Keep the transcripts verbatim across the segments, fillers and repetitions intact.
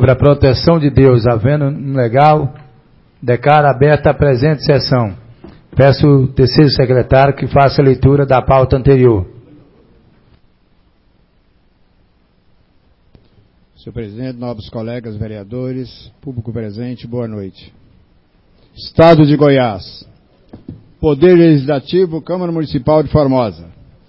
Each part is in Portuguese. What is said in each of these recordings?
sobre a proteção de Deus, havendo um legal, declaro aberta a presente sessão. Peço o terceiro secretário que faça a leitura da pauta anterior. Senhor presidente, nobres colegas vereadores, público presente, boa noite. Estado de Goiás. Poder Legislativo, Câmara Municipal de Formosa.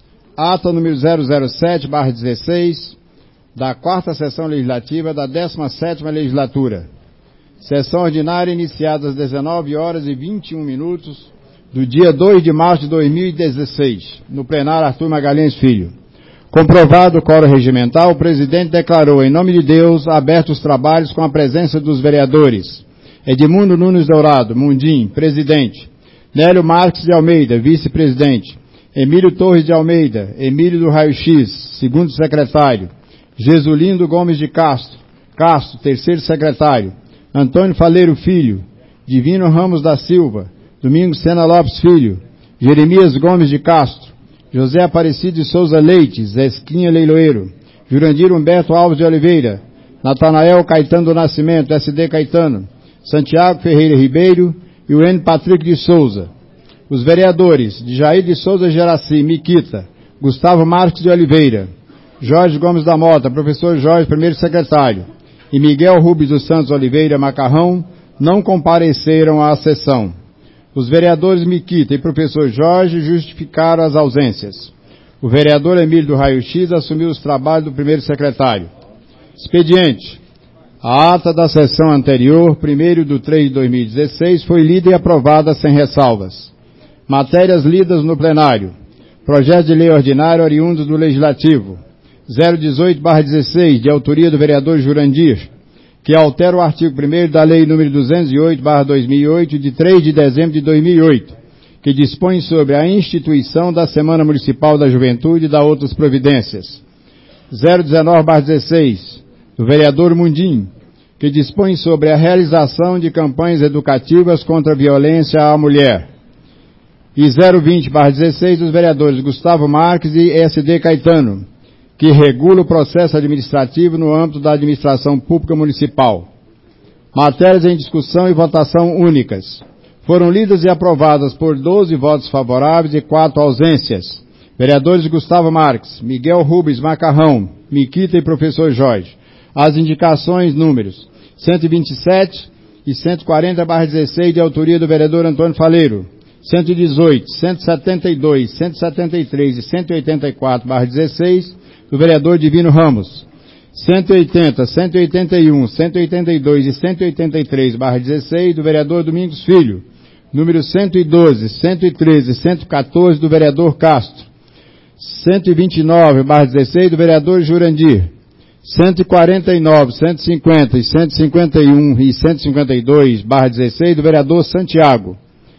Ata número zero zero sete barra dezesseis, da quarta sessão legislativa da décima sétima legislatura. Sessão ordinária iniciada às dezenove horas e vinte e um minutos do dia dois de março de dois mil e dezesseis, no plenário Arthur Magalhães Filho. Comprovado o quórum regimental, o presidente declarou, em nome de Deus, abertos os trabalhos com a presença dos vereadores Edmundo Nunes Dourado, Mundim, presidente; Nélio Marques de Almeida, vice-presidente; Emílio Torres de Almeida, Emílio do Raio X, segundo secretário; Jesulindo Gomes de Castro, Castro, terceiro secretário; Antônio Faleiro Filho, Divino Ramos da Silva, Domingos Sena Lopes Filho, Jeremias Gomes de Castro, José Aparecido de Souza Leite, Zesquinha Leiloeiro, Jurandir Humberto Alves de Oliveira, Natanael Caetano do Nascimento, S D Caetano, Santiago Ferreira Ribeiro e o N. Patrick de Souza. Os vereadores de Jair de Souza Geraci, Miquita, Gustavo Marques de Oliveira, Jorge Gomes da Mota, professor Jorge, primeiro secretário, e Miguel Rubens dos Santos Oliveira Macarrão, não compareceram à sessão. Os vereadores Miquita e professor Jorge justificaram as ausências. O vereador Emílio do Raio X assumiu os trabalhos do primeiro secretário. Expediente. A ata da sessão anterior, primeiro de três de dois mil e dezesseis, foi lida e aprovada sem ressalvas. Matérias lidas no plenário. Projeto de lei ordinário oriundo do Legislativo. zero dezoito barra dezesseis, de autoria do vereador Jurandir, que altera o artigo primeiro da Lei número duzentos e oito barra dois mil e oito, de três de dezembro de dois mil e oito, que dispõe sobre a instituição da Semana Municipal da Juventude e da outras providências. zero dezenove barra dezesseis, do vereador Mundim, que dispõe sobre a realização de campanhas educativas contra a violência à mulher. E zero vinte barra dezesseis, dos vereadores Gustavo Marques e S D Caetano, que regula o processo administrativo no âmbito da administração pública municipal. Matérias em discussão e votação únicas. Foram lidas e aprovadas por doze votos favoráveis e quatro ausências. Vereadores Gustavo Marques, Miguel Rubens Macarrão, Miquita e professor Jorge. As indicações números cento e vinte e sete e cento e quarenta barra dezesseis, de autoria do vereador Antônio Faleiro. cento e dezoito, cento e setenta e dois, cento e setenta e três e cento e oitenta e quatro barra dezesseis, do vereador Divino Ramos. cento e oitenta, cento e oitenta e um, cento e oitenta e dois e cento e oitenta e três barra dezesseis, do vereador Domingos Filho. Número cento e doze, cento e treze e cento e quatorze, do vereador Castro. cento e vinte e nove barra dezesseis, do vereador Jurandir. cento e quarenta e nove, cento e cinquenta e cento e cinquenta e um e cento e cinquenta e dois barra dezesseis, do vereador Santiago.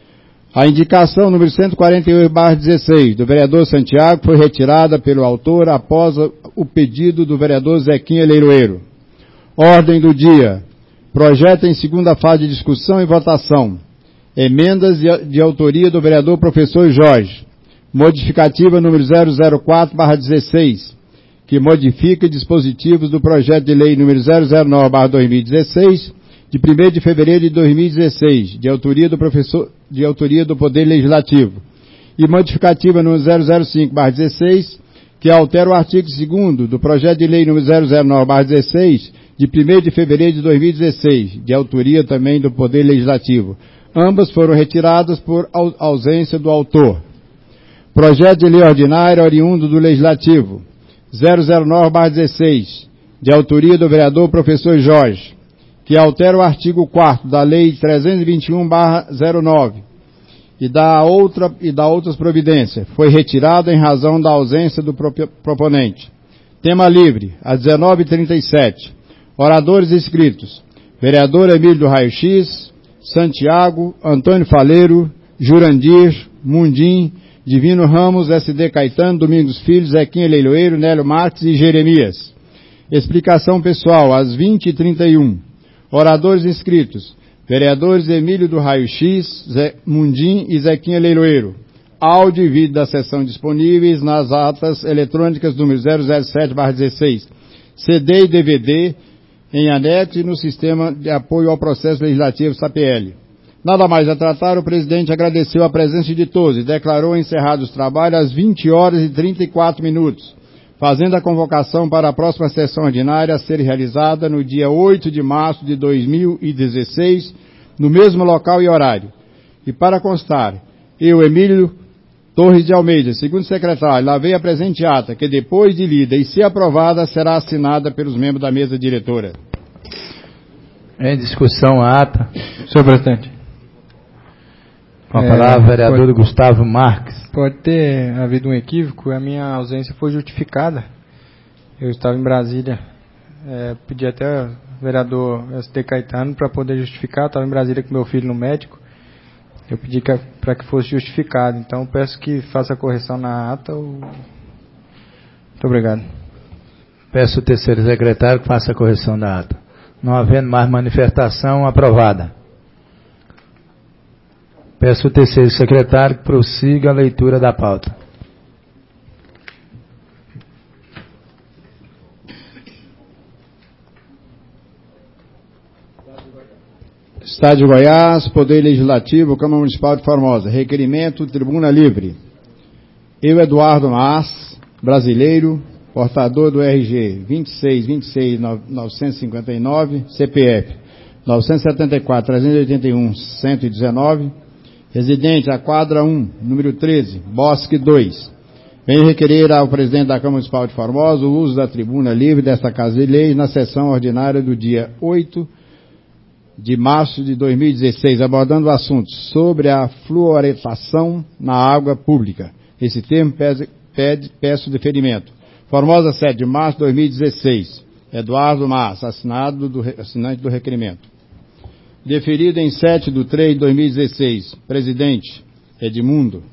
A indicação número cento e quarenta e oito barra dezesseis, do vereador Santiago, foi retirada pelo autor após o pedido do vereador Zequinha Leiloeiro. Ordem do dia. Projeto em segunda fase de discussão e votação. Emendas de, de autoria do vereador professor Jorge. Modificativa número zero zero quatro barra dezesseis, que modifica dispositivos do projeto de lei número zero zero nove barra dois mil e dezesseis, de primeiro de fevereiro de dois mil e dezesseis, de autoria do professor, de autoria do Poder Legislativo. E modificativa número zero zero cinco barra dezesseis, que altera o artigo segundo do projeto de lei número zero zero nove barra dezesseis, de primeiro de fevereiro de dois mil e dezesseis, de autoria também do Poder Legislativo. Ambas foram retiradas por ausência do autor. Projeto de lei ordinário oriundo do Legislativo, zero zero nove barra dezesseis, de autoria do vereador professor Jorge, que altera o artigo quarto da Lei trezentos e vinte e um barra zero nove e dá outra, e dá outras providências. Foi retirado em razão da ausência do proponente. Tema livre, às dezenove e trinta e sete. Oradores inscritos: vereador Emílio do Raio X, Santiago, Antônio Faleiro, Jurandir, Mundim, Divino Ramos, S D Caetano, Domingos Filho, Zequinha Leiloeiro, Nélio Marques e Jeremias. Explicação pessoal, às vinte e trinta e um. Oradores inscritos: vereadores Emílio do Raio X, Zé Mundim e Zequinha Leiloeiro. Áudio e vídeo da sessão disponíveis nas atas eletrônicas número zero zero sete barra dezesseis, C D e D V D, em ANET e no Sistema de Apoio ao Processo Legislativo, S A P L. Nada mais a tratar, o presidente agradeceu a presença de todos e declarou encerrados os trabalhos às vinte horas e trinta e quatro minutos, fazendo a convocação para a próxima sessão ordinária a ser realizada no dia oito de março de dois mil e dezesseis, no mesmo local e horário. E para constar, eu, Emílio Torres de Almeida, segundo secretário, lavei a presente ata, que depois de lida e se aprovada, será assinada pelos membros da mesa diretora. Em discussão a ata. Senhor presidente. Com a palavra, é, vereador pode, Gustavo Marques. Pode ter havido um equívoco, a minha ausência foi justificada. Eu estava em Brasília, é, pedi até ao vereador S T Caetano para poder justificar, eu estava em Brasília com meu filho no médico, eu pedi para que fosse justificado, então peço que faça a correção na ata. Ou... Muito obrigado. Peço ao terceiro secretário que faça a correção da ata. Não havendo mais manifestação, aprovada. Peço ao terceiro secretário que prossiga a leitura da pauta. Estado de Goiás, Poder Legislativo, Câmara Municipal de Formosa. Requerimento, Tribuna Livre. Eu, Eduardo Mas, brasileiro, portador do R G vinte e seis, vinte e seis, novecentos e cinquenta e nove, C P F novecentos e setenta e quatro, trezentos e oitenta e um, cento e dezenove, residente a quadra um, número treze, Bosque dois. Venho requerer ao presidente da Câmara Municipal de Formosa o uso da tribuna livre desta Casa de Leis na sessão ordinária do dia oito de março de dois mil e dezesseis, abordando o assunto sobre a fluoretação na água pública. Esse termo pede, pede, peço deferimento. Formosa, sete de março de dois mil e dezesseis. Eduardo Mas, assinado do, assinante do requerimento. Deferido em sete de três de dois mil e dezesseis. Presidente, Edmundo.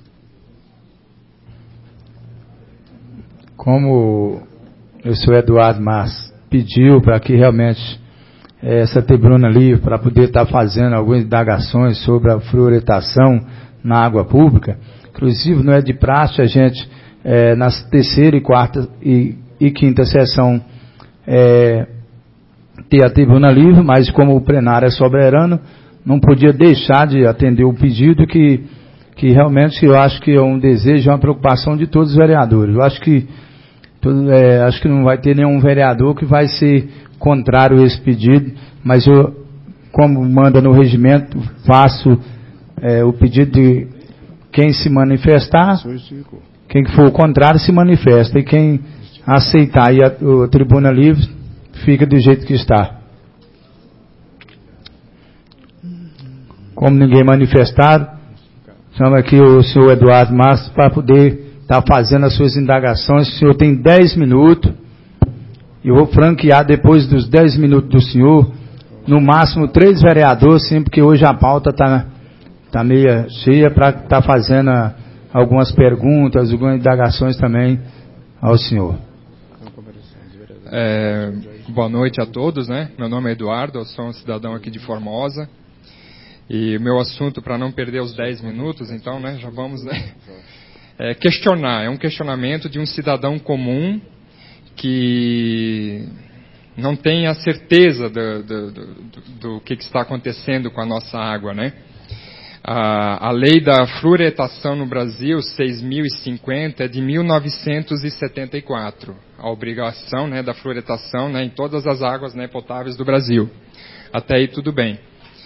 Como o senhor Eduardo Mas pediu para que realmente essa tribuna livre, para poder estar fazendo algumas indagações sobre a fluoretação na água pública, inclusive não é de praxe a gente, é, nas terceira e quarta e, e quinta sessão, é, ter a tribuna livre, mas como o plenário é soberano, não podia deixar de atender o pedido que, que realmente eu acho que é um desejo, é uma preocupação de todos os vereadores. Eu acho que, todo, é, acho que não vai ter nenhum vereador que vai ser contrário a esse pedido, mas eu, como manda no regimento, faço é, o pedido de quem se manifestar, quem for contrário se manifesta, e quem aceitar e a, a tribuna livre fica do jeito que está. Como ninguém manifestar, chama aqui o senhor Eduardo Mastro para poder estar tá fazendo as suas indagações. O senhor tem dez minutos. Eu vou franquear depois dos dez minutos do senhor, no máximo três vereadores, sempre que hoje a pauta está tá meio cheia, para estar tá fazendo a, algumas perguntas, algumas indagações também ao senhor. É, boa noite a todos, né? Meu nome é Eduardo, eu sou um cidadão aqui de Formosa. E o meu assunto, para não perder os dez minutos, então, né, já vamos, né, é questionar. É um questionamento de um cidadão comum que não tem a certeza do, do, do, do que está acontecendo com a nossa água, né? A, a lei da fluoretação no Brasil, seis mil e cinquenta, é de mil novecentos e setenta e quatro. A obrigação, né, da fluoretação, né, em todas as águas, né, potáveis do Brasil. Até aí tudo bem.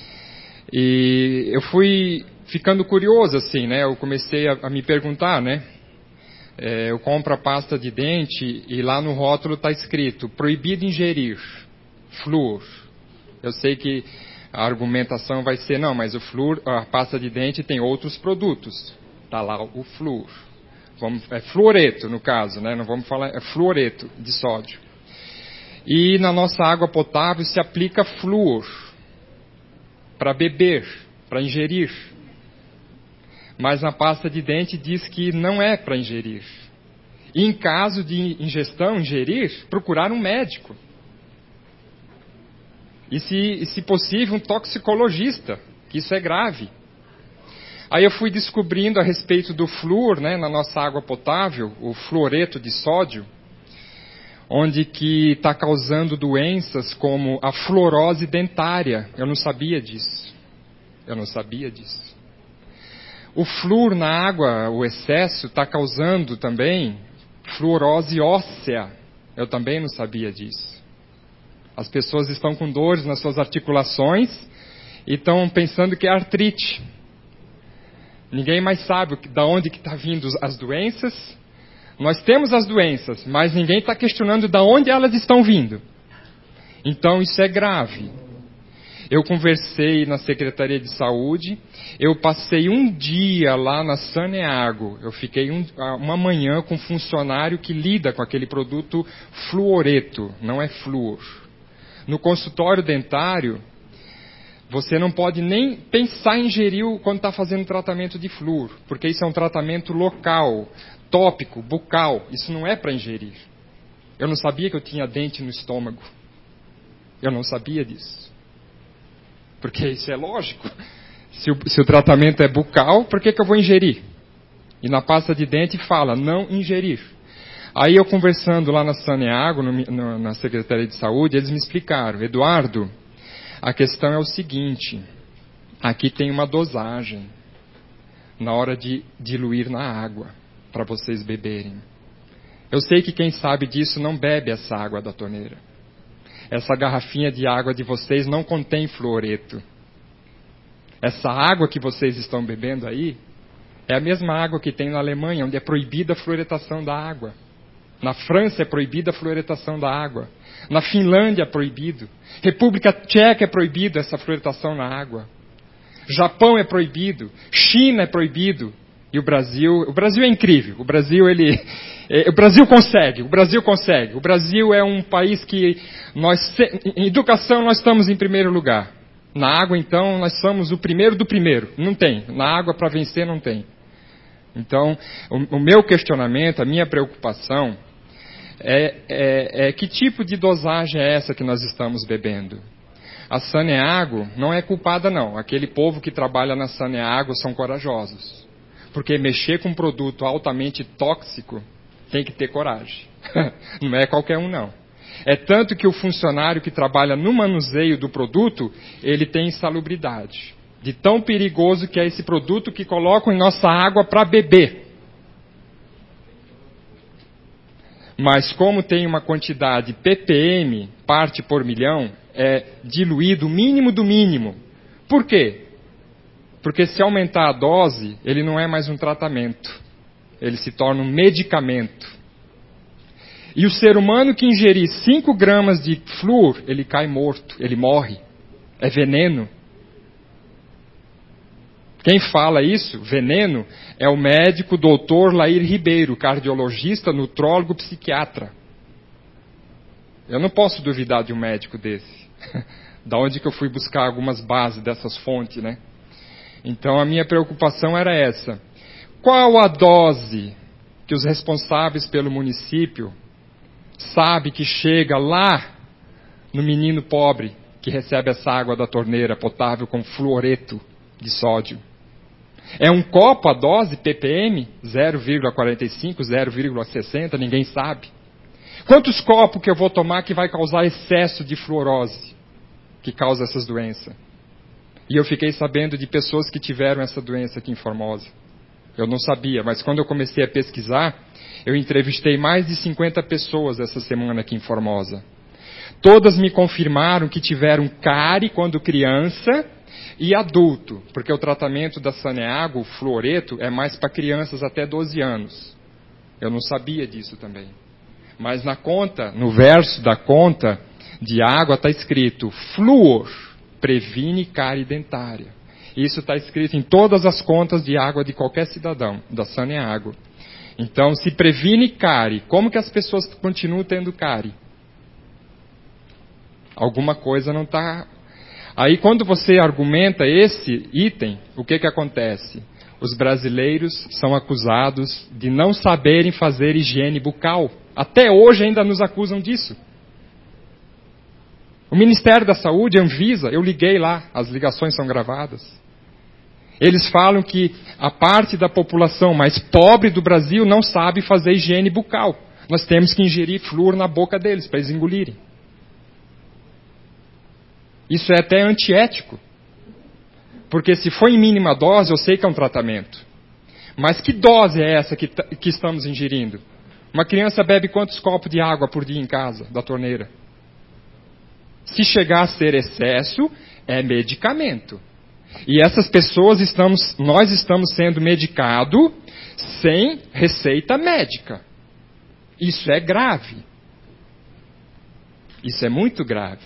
E eu fui ficando curioso, assim, né? Eu comecei a, a me perguntar, né? É, eu compro a pasta de dente e lá no rótulo está escrito proibido ingerir flúor. Eu sei que a argumentação vai ser, não, mas o flúor, a pasta de dente tem outros produtos. Está lá o flúor. Vamos, é fluoreto, no caso, né? Não vamos falar, é fluoreto de sódio. E na nossa água potável se aplica flúor para beber, para ingerir. Mas na pasta de dente diz que não é para ingerir. E em caso de ingestão, ingerir, procurar um médico. E se, e se possível, um toxicologista, que isso é grave. Aí eu fui descobrindo a respeito do flúor, né, na nossa água potável, o fluoreto de sódio, onde que está causando doenças como a fluorose dentária. Eu não sabia disso. Eu não sabia disso. O flúor na água, o excesso, está causando também fluorose óssea. Eu também não sabia disso. As pessoas estão com dores nas suas articulações e estão pensando que é artrite. Ninguém mais sabe de onde que está vindo as doenças. Nós temos as doenças, mas ninguém está questionando de onde elas estão vindo. Então isso é grave. Eu conversei na Secretaria de Saúde, eu passei um dia lá na Saneago, eu fiquei um, uma manhã com um funcionário que lida com aquele produto fluoreto, não é flúor. No consultório dentário, você não pode nem pensar em ingerir quando está fazendo tratamento de flúor, porque isso é um tratamento local, tópico, bucal, isso não é para ingerir. Eu não sabia que eu tinha dente no estômago. Eu não sabia disso. Porque isso é lógico. Se o, se o tratamento é bucal, por que, que eu vou ingerir? E na pasta de dente fala, não ingerir. Aí eu conversando lá na Saneago, no, no, na Secretaria de Saúde, eles me explicaram, Eduardo, a questão é o seguinte, aqui tem uma dosagem na hora de diluir na água, para vocês beberem. Eu sei que quem sabe disso não bebe essa água da torneira. Essa garrafinha de água de vocês não contém fluoreto. Essa água que vocês estão bebendo aí é a mesma água que tem na Alemanha, onde é proibida a fluoretação da água. Na França é proibida a fluoretação da água. Na Finlândia é proibido. República Tcheca é proibido essa fluoretação na água. Japão é proibido. China é proibido. E o Brasil, o Brasil é incrível. O Brasil, ele, é, o Brasil consegue. O Brasil consegue. O Brasil é um país que nós, em educação nós estamos em primeiro lugar. Na água, então, nós somos o primeiro do primeiro. Não tem. Na água, para vencer, não tem. Então, o, o meu questionamento, a minha preocupação é, é, é que tipo de dosagem é essa que nós estamos bebendo? A Saneago não é culpada, não. Aquele povo que trabalha na Saneago são corajosos. Porque mexer com um produto altamente tóxico tem que ter coragem. Não é qualquer um, não. É tanto que o funcionário que trabalha no manuseio do produto, ele tem insalubridade. De tão perigoso que é esse produto que colocam em nossa água para beber. Mas como tem uma quantidade ppm, parte por milhão, é diluído o mínimo do mínimo. Por quê? Porque se aumentar a dose, ele não é mais um tratamento. Ele se torna um medicamento. E o ser humano que ingerir cinco gramas de flúor, ele cai morto, ele morre. É veneno. Quem fala isso, veneno, é o médico doutor Lair Ribeiro, cardiologista, nutrólogo, psiquiatra. Eu não posso duvidar de um médico desse. Da onde que eu fui buscar algumas bases dessas fontes, né? Então a minha preocupação era essa. Qual a dose que os responsáveis pelo município sabem que chega lá no menino pobre que recebe essa água da torneira potável com fluoreto de sódio? É um copo a dose ppm? zero vírgula quarenta e cinco, zero vírgula sessenta, ninguém sabe. Quantos copos que eu vou tomar que vai causar excesso de fluorose, que causa essas doenças? E eu fiquei sabendo de pessoas que tiveram essa doença aqui em Formosa. Eu não sabia, mas quando eu comecei a pesquisar, eu entrevistei mais de cinquenta pessoas essa semana aqui em Formosa. Todas me confirmaram que tiveram cárie quando criança e adulto, porque o tratamento da Saneago, o fluoreto, é mais para crianças até doze anos. Eu não sabia disso também. Mas na conta, no verso da conta de água está escrito flúor previne cárie dentária. Isso está escrito em todas as contas de água de qualquer cidadão, da Saneago. Então, se previne cárie, como que as pessoas continuam tendo cárie? Alguma coisa não está... Aí, quando você argumenta esse item, o que que acontece? Os brasileiros são acusados de não saberem fazer higiene bucal. Até hoje ainda nos acusam disso. O Ministério da Saúde, a Anvisa, eu liguei lá, as ligações são gravadas. Eles falam que a parte da população mais pobre do Brasil não sabe fazer higiene bucal. nós temos que ingerir flúor na boca deles, para eles engolirem. Isso é até antiético. Porque se for em mínima dose, eu sei que é um tratamento. Mas que dose é essa que, que estamos ingerindo? Uma criança bebe quantos copos de água por dia em casa, da torneira? Se chegar a ser excesso, é medicamento. E essas pessoas, estamos, nós estamos sendo medicados sem receita médica. Isso é grave. Isso é muito grave.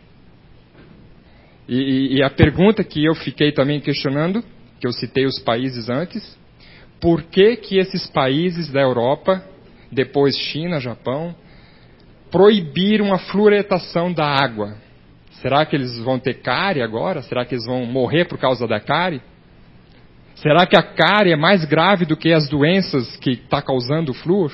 E, e a pergunta que eu fiquei também questionando, que eu citei os países antes, por que que esses países da Europa, depois China, Japão, proibiram a fluoretação da água? Será que eles vão ter cárie agora? Será que eles vão morrer por causa da cárie? Será que a cárie é mais grave do que as doenças que está causando o flúor?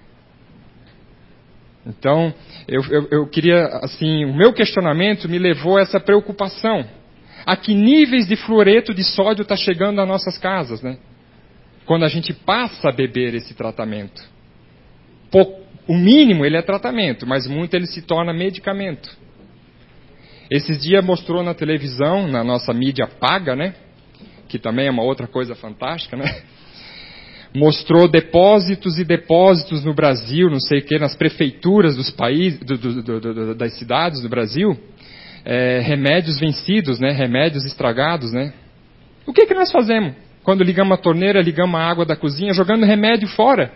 Então, eu, eu, eu queria, assim, o meu questionamento me levou a essa preocupação. A que níveis de fluoreto de sódio está chegando nas nossas casas, né? Quando a gente passa a beber esse tratamento. O mínimo ele é tratamento, mas muito ele se torna medicamento. Esses dias mostrou na televisão, na nossa mídia paga, né? Que também é uma outra coisa fantástica, né? Mostrou depósitos e depósitos no Brasil, não sei o que, nas prefeituras dos países, do, do, do, do, das cidades do Brasil, é, remédios vencidos, né? Remédios estragados, né? O que que nós fazemos? Quando ligamos a torneira, ligamos a água da cozinha, jogando remédio fora.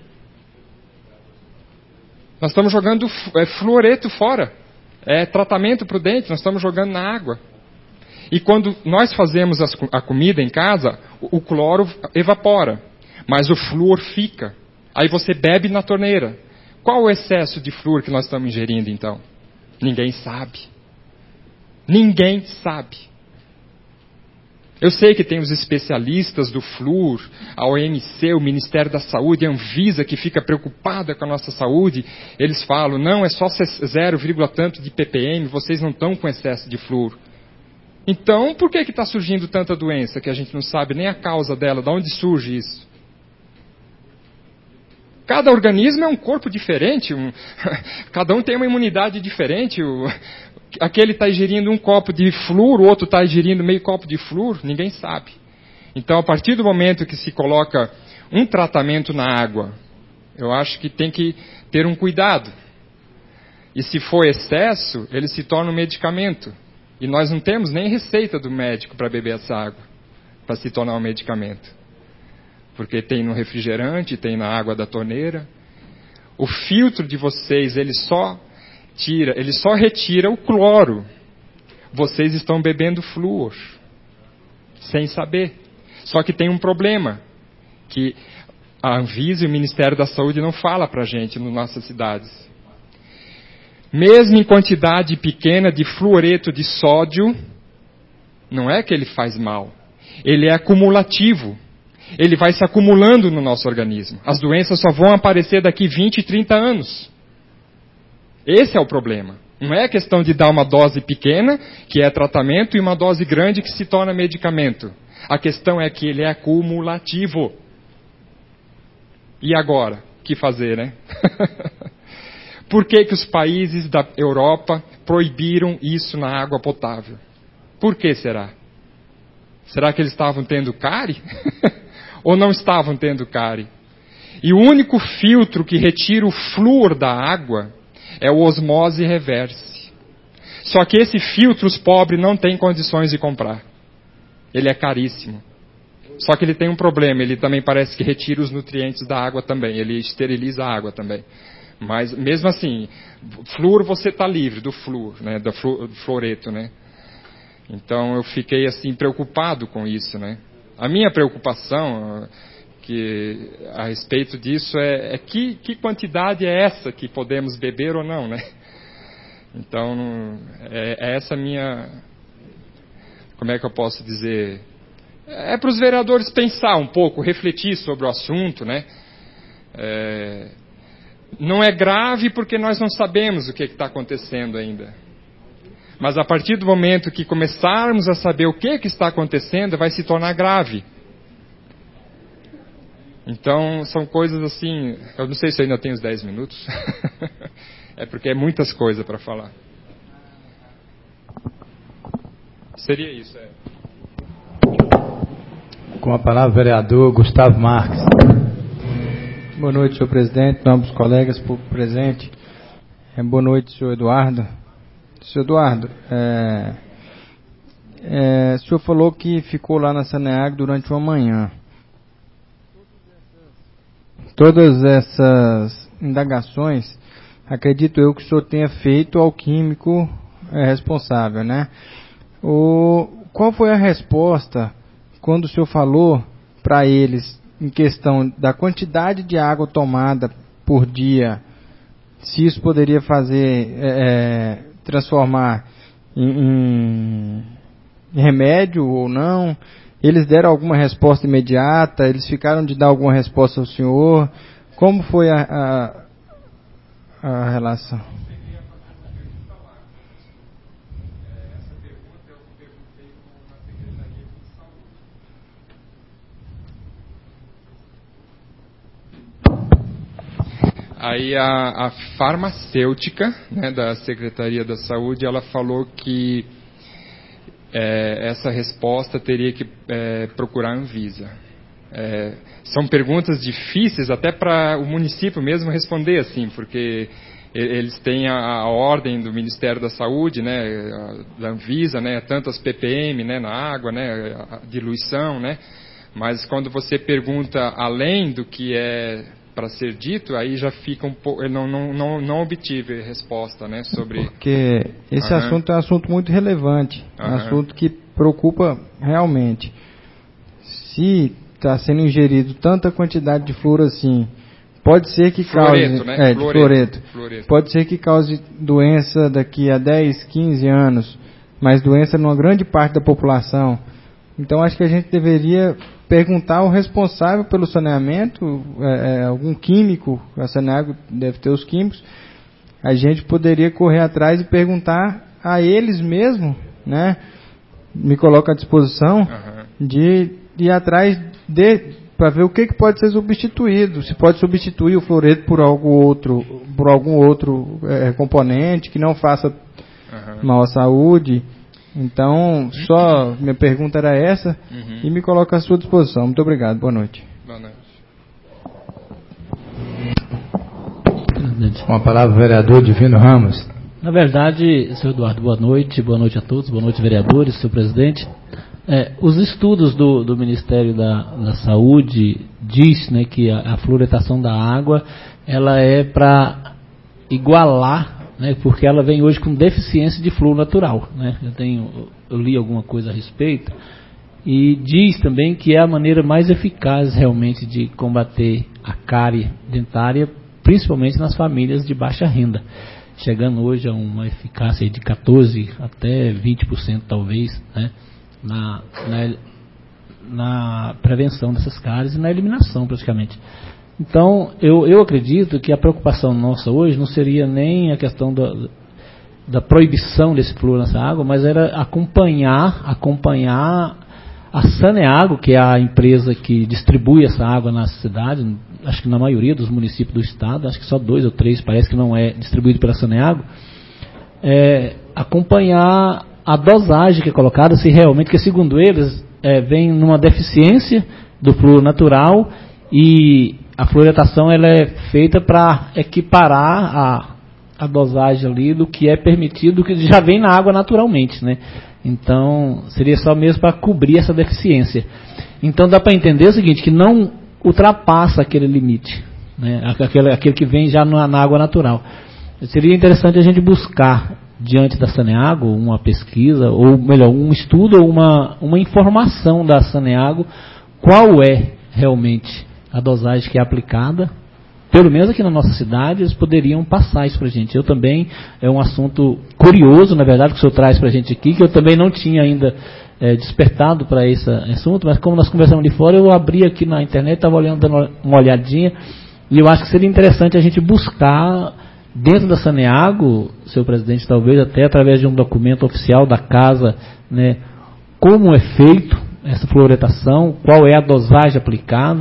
Nós estamos jogando é, fluoreto fora. É tratamento para o dente, nós estamos jogando na água. E quando nós fazemos as, a comida em casa, o, o cloro evapora, mas o flúor fica. Aí você bebe na torneira. Qual o excesso de flúor que nós estamos ingerindo então? Ninguém sabe. Ninguém sabe. Eu sei que tem os especialistas do flúor, a O M C, o Ministério da Saúde, a Anvisa, que fica preocupada com a nossa saúde. Eles falam, não, é só zero, tanto de ppm, vocês não estão com excesso de flúor. Então, por que está surgindo tanta doença que a gente não sabe nem a causa dela, de onde surge isso? Cada organismo é um corpo diferente, um, cada um tem uma imunidade diferente. O, aquele está ingerindo um copo de flúor, o outro está ingerindo meio copo de flúor, ninguém sabe. Então, a partir do momento que se coloca um tratamento na água, eu acho que tem que ter um cuidado. E se for excesso, ele se torna um medicamento. E nós não temos nem receita do médico para beber essa água, para se tornar um medicamento. Porque tem no refrigerante, tem na água da torneira. O filtro de vocês, ele só tira, ele só retira o cloro. Vocês estão bebendo flúor, sem saber. Só que tem um problema, que a Anvisa e o Ministério da Saúde não fala para a gente nas nossas cidades. Mesmo em quantidade pequena de fluoreto de sódio, não é que ele faz mal. Ele é acumulativo. Ele vai se acumulando no nosso organismo. As doenças só vão aparecer daqui vinte, trinta anos. Esse é o problema. Não é questão de dar uma dose pequena, que é tratamento, e uma dose grande, que se torna medicamento. A questão é que ele é acumulativo. E agora? O que fazer, né? Por que que os países da Europa proibiram isso na água potável? Por que será? Será que eles estavam tendo cárie? Ou não estavam tendo cárie? E o único filtro que retira o flúor da água é o osmose reverse. Só que esse filtro os pobres não têm condições de comprar. Ele é caríssimo. Só que ele tem um problema, ele também parece que retira os nutrientes da água também, ele esteriliza a água também. Mas mesmo assim, flúor você está livre do flúor, né, do fluoreto, né? Então eu fiquei assim preocupado com isso, né? A minha preocupação que, a respeito disso é, é que, que quantidade é essa que podemos beber ou não, né? Então, é, é essa minha... Como é que eu posso dizer? É para os vereadores pensar um pouco, refletir sobre o assunto, né? É, não é grave porque nós não sabemos o que está acontecendo ainda. Mas a partir do momento que começarmos a saber o que, que está acontecendo, vai se tornar grave. Então, são coisas assim, eu não sei se eu ainda tenho os dez minutos, é porque é muitas coisas para falar. Seria isso, é. Com a palavra, vereador Gustavo Marques. Boa noite, senhor presidente, nobres colegas, público presente. É, boa noite, senhor Eduardo. Senhor Eduardo, é, é, o senhor falou que ficou lá na Saneag durante uma manhã. Todas essas indagações, acredito eu que o senhor tenha feito ao químico é, responsável, né? O, qual foi a resposta quando o senhor falou para eles em questão da quantidade de água tomada por dia, se isso poderia fazer, é, transformar em, em, em remédio ou não? Eles deram alguma resposta imediata? Eles ficaram de dar alguma resposta ao senhor? Como foi a, a, a relação? Aí a, a farmacêutica, né, da Secretaria da Saúde, ela falou que é, essa resposta teria que é, procurar a Anvisa. É, são perguntas difíceis até para o município mesmo responder assim, porque eles têm a, a ordem do Ministério da Saúde, né, a, da Anvisa, né, tantas P P M, né, na água, né, a diluição, né, mas quando você pergunta além do que é para ser dito, aí já fica um pouco, não, não, não, não obtive resposta, né, sobre... Porque esse uhum. assunto é um assunto muito relevante, uhum. um assunto que preocupa realmente. Se está sendo ingerido tanta quantidade de flúor assim, pode ser que fluoreto, cause... Né? É, fluoreto, fluoreto. fluoreto. Pode ser que cause doença daqui a dez, quinze anos, mas doença numa grande parte da população. Então acho que a gente deveria perguntar ao responsável pelo saneamento, é, é, algum químico, a Saneago deve ter os químicos, a gente poderia correr atrás e perguntar a eles mesmos, né? Me coloco à disposição uhum. de, de ir atrás de, para ver o que, que pode ser substituído, se pode substituir o fluoreto por algo outro, por algum outro é, componente que não faça uhum. mal à saúde. Então, só minha pergunta era essa uhum. e me coloco à sua disposição. Muito obrigado. Boa noite. Boa noite. Com a palavra, vereador Divino Ramos. Na verdade, senhor Eduardo, boa noite. Boa noite a todos. Boa noite, vereadores, senhor presidente. É, os estudos do, do Ministério da, da Saúde diz, né, que a, a fluoretação da água ela é para igualar, né, porque ela vem hoje com deficiência de flúor natural, né? Eu, tenho, eu li alguma coisa a respeito e diz também que é a maneira mais eficaz realmente de combater a cárie dentária, principalmente nas famílias de baixa renda, chegando hoje a uma eficácia de quatorze até vinte por cento talvez, né, na, na, na prevenção dessas cáries e na eliminação praticamente. Então, eu, eu acredito que a preocupação nossa hoje não seria nem a questão da, da proibição desse flúor nessa água, mas era acompanhar, acompanhar a Saneago, que é a empresa que distribui essa água na cidade, acho que na maioria dos municípios do estado, acho que só dois ou três parece que não é distribuído pela Saneago, é, acompanhar a dosagem que é colocada, se realmente, que segundo eles, é, vem numa deficiência do flúor natural e a fluoretação ela é feita para equiparar a, a dosagem ali do que é permitido, que já vem na água naturalmente, né? Então, seria só mesmo para cobrir essa deficiência. Então, dá para entender o seguinte, que não ultrapassa aquele limite, né? Aquele, aquele que vem já na, na água natural. Seria interessante a gente buscar, diante da Saneago, uma pesquisa, ou melhor, um estudo ou uma, uma informação da Saneago, qual é realmente a dosagem que é aplicada, pelo menos aqui na nossa cidade, eles poderiam passar isso para a gente. Eu também, é um assunto curioso, na verdade, que o senhor traz para a gente aqui, que eu também não tinha ainda é, despertado para esse assunto, mas como nós conversamos ali fora, eu abri aqui na internet, estava olhando, dando uma olhadinha, e eu acho que seria interessante a gente buscar, dentro da Saneago, senhor presidente, talvez até através de um documento oficial da casa, né, como é feito essa fluoretação, qual é a dosagem aplicada,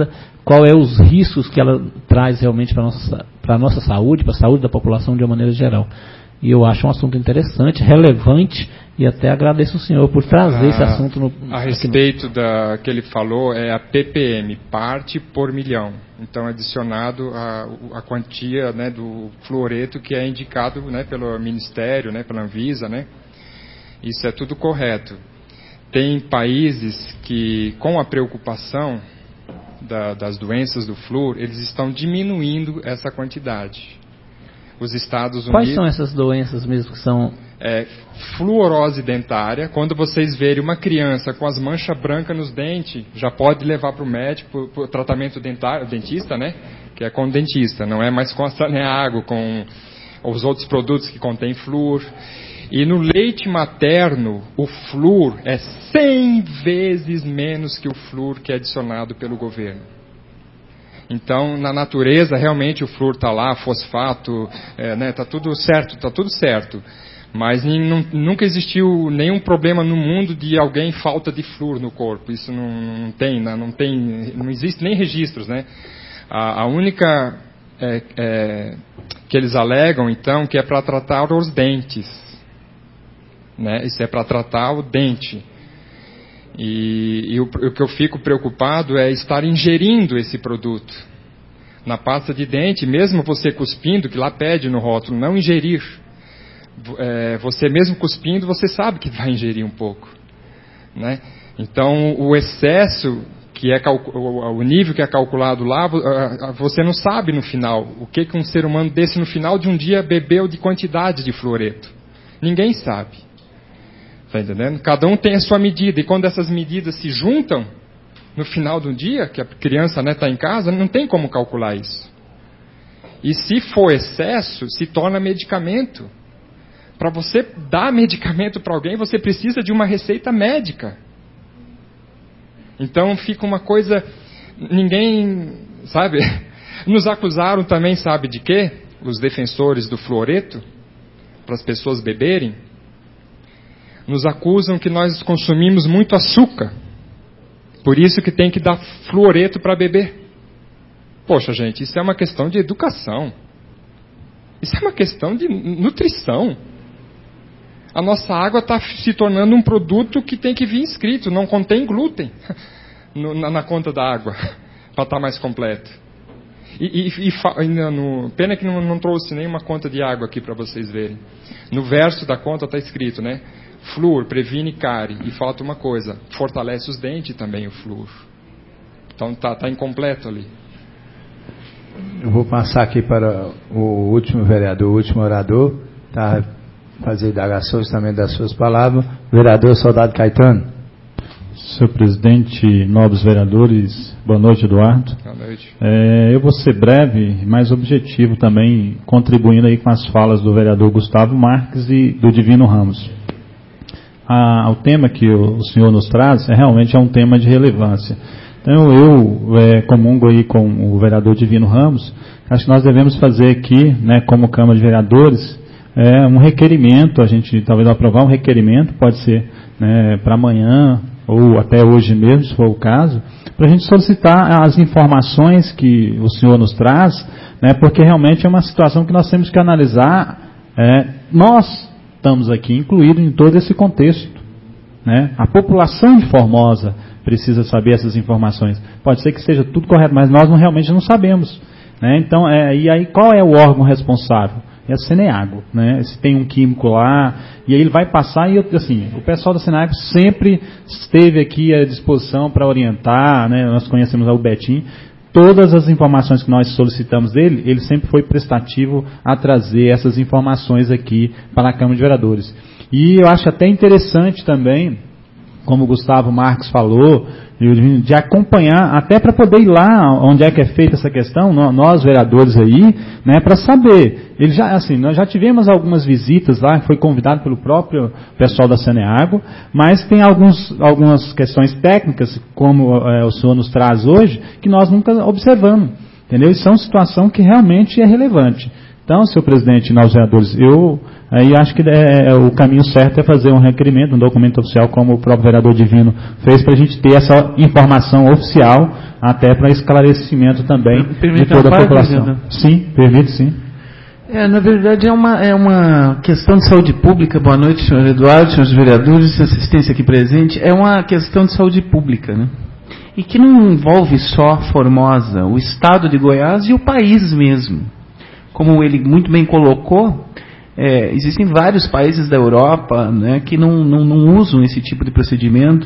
qual é os riscos que ela traz realmente para a nossa, para a nossa saúde, para a saúde da população de uma maneira geral. E eu acho um assunto interessante, relevante, e até agradeço o senhor por trazer a, esse assunto. No, a respeito no... da que ele falou, é a P P M, parte por milhão. Então, adicionado a, a quantia, né, do fluoreto que é indicado, né, pelo Ministério, né, pela Anvisa, né? Isso é tudo correto. Tem países que, com a preocupação da, das doenças do flúor, eles estão diminuindo essa quantidade. Os Estados Unidos... Quais são essas doenças mesmo que são... É, fluorose dentária. Quando vocês verem uma criança com as manchas brancas nos dentes, já pode levar para o médico, para o tratamento dentário, dentista, né? Que é com o dentista, não é mais com a Saneago, com os outros produtos que contêm flúor. E no leite materno, o flúor é cem vezes menos que o flúor que é adicionado pelo governo. Então, na natureza, realmente o flúor está lá, fosfato, é, né, tá tudo certo, está tudo certo. Mas nem, nunca existiu nenhum problema no mundo de alguém falta de flúor no corpo. Isso não, não tem, não tem, não existe nem registros, né? A, a única é, é, que eles alegam, então, que é para tratar os dentes, né? Isso é para tratar o dente. E, e o, o que eu fico preocupado é estar ingerindo esse produto. Na pasta de dente, mesmo você cuspindo, que lá pede no rótulo, não ingerir. É, você mesmo cuspindo, você sabe que vai ingerir um pouco, né? Então, o excesso, que é o nível que é calculado lá, você não sabe no final o que, que um ser humano desse no final de um dia bebeu de quantidade de fluoreto. Ninguém sabe. Está entendendo? Cada um tem a sua medida, e quando essas medidas se juntam no final do dia, que a criança está em casa, não tem como calcular isso. E se for excesso, se torna medicamento. Para você dar medicamento para alguém, você precisa de uma receita médica. Então fica uma coisa... Ninguém... Sabe? Nos acusaram também, sabe de quê? Os defensores do fluoreto, para as pessoas beberem. Nos acusam que nós consumimos muito açúcar. Por isso que tem que dar fluoreto para beber. Poxa, gente, isso é uma questão de educação. Isso é uma questão de nutrição. A nossa água está se tornando um produto que tem que vir escrito, não contém glúten no, na, na conta da água, para estar mais completo. E, e, e no, pena que não, não trouxe nenhuma conta de água aqui para vocês verem. No verso da conta está escrito, né? Flúor previne cárie. E falta uma coisa, fortalece os dentes também o flúor. Então está tá incompleto ali. Eu vou passar aqui para o último vereador, o último orador, tá? Fazer indagações também das suas palavras. Vereador Soldado Caetano. Senhor presidente, nobres vereadores, boa noite, Eduardo. Boa noite. É, eu vou ser breve, mas objetivo também, contribuindo aí com as falas do vereador Gustavo Marques e do Divino Ramos. A, o tema que o, o senhor nos traz é realmente é um tema de relevância. Então eu é, comungo aí com o vereador Divino Ramos, acho que nós devemos fazer aqui, né, como Câmara de Vereadores, é, um requerimento, a gente talvez aprovar um requerimento, pode ser, né, para amanhã ou até hoje mesmo, se for o caso, para a gente solicitar as informações que o senhor nos traz, né, porque realmente é uma situação que nós temos que analisar. É, nós estamos aqui incluídos em todo esse contexto, né? A população de Formosa precisa saber essas informações. Pode ser que seja tudo correto, mas nós não, realmente não sabemos, né? Então, é, e aí qual é o órgão responsável? É a Saneago, né? Se tem um químico lá, e aí ele vai passar, e assim, o pessoal da Saneago sempre esteve aqui à disposição para orientar, né? Nós conhecemos o Betinho, todas as informações que nós solicitamos dele, ele sempre foi prestativo a trazer essas informações aqui para a Câmara de Vereadores. E eu acho até interessante também, como o Gustavo Marques falou, de acompanhar, até para poder ir lá onde é que é feita essa questão, nós vereadores aí, né, para saber. Ele já, assim, nós já tivemos algumas visitas lá, foi convidado pelo próprio pessoal da Saneago, mas tem alguns, algumas questões técnicas, como é, o senhor nos traz hoje, que nós nunca observamos, entendeu? Isso é uma situação que realmente é relevante. Então, senhor presidente, nós vereadores, eu aí acho que é, é, o caminho certo é fazer um requerimento, um documento oficial, como o próprio vereador Divino fez, para a gente ter essa informação oficial, até para esclarecimento também de toda a população. Parte, sim, permite sim. É, na verdade é uma, é uma questão de saúde pública. Boa noite, senhor Eduardo, senhores vereadores, assistência aqui presente. É uma questão de saúde pública, né? E que não envolve só Formosa, o estado de Goiás e o país mesmo. Como ele muito bem colocou, é, existem vários países da Europa, né, que não, não, não usam esse tipo de procedimento.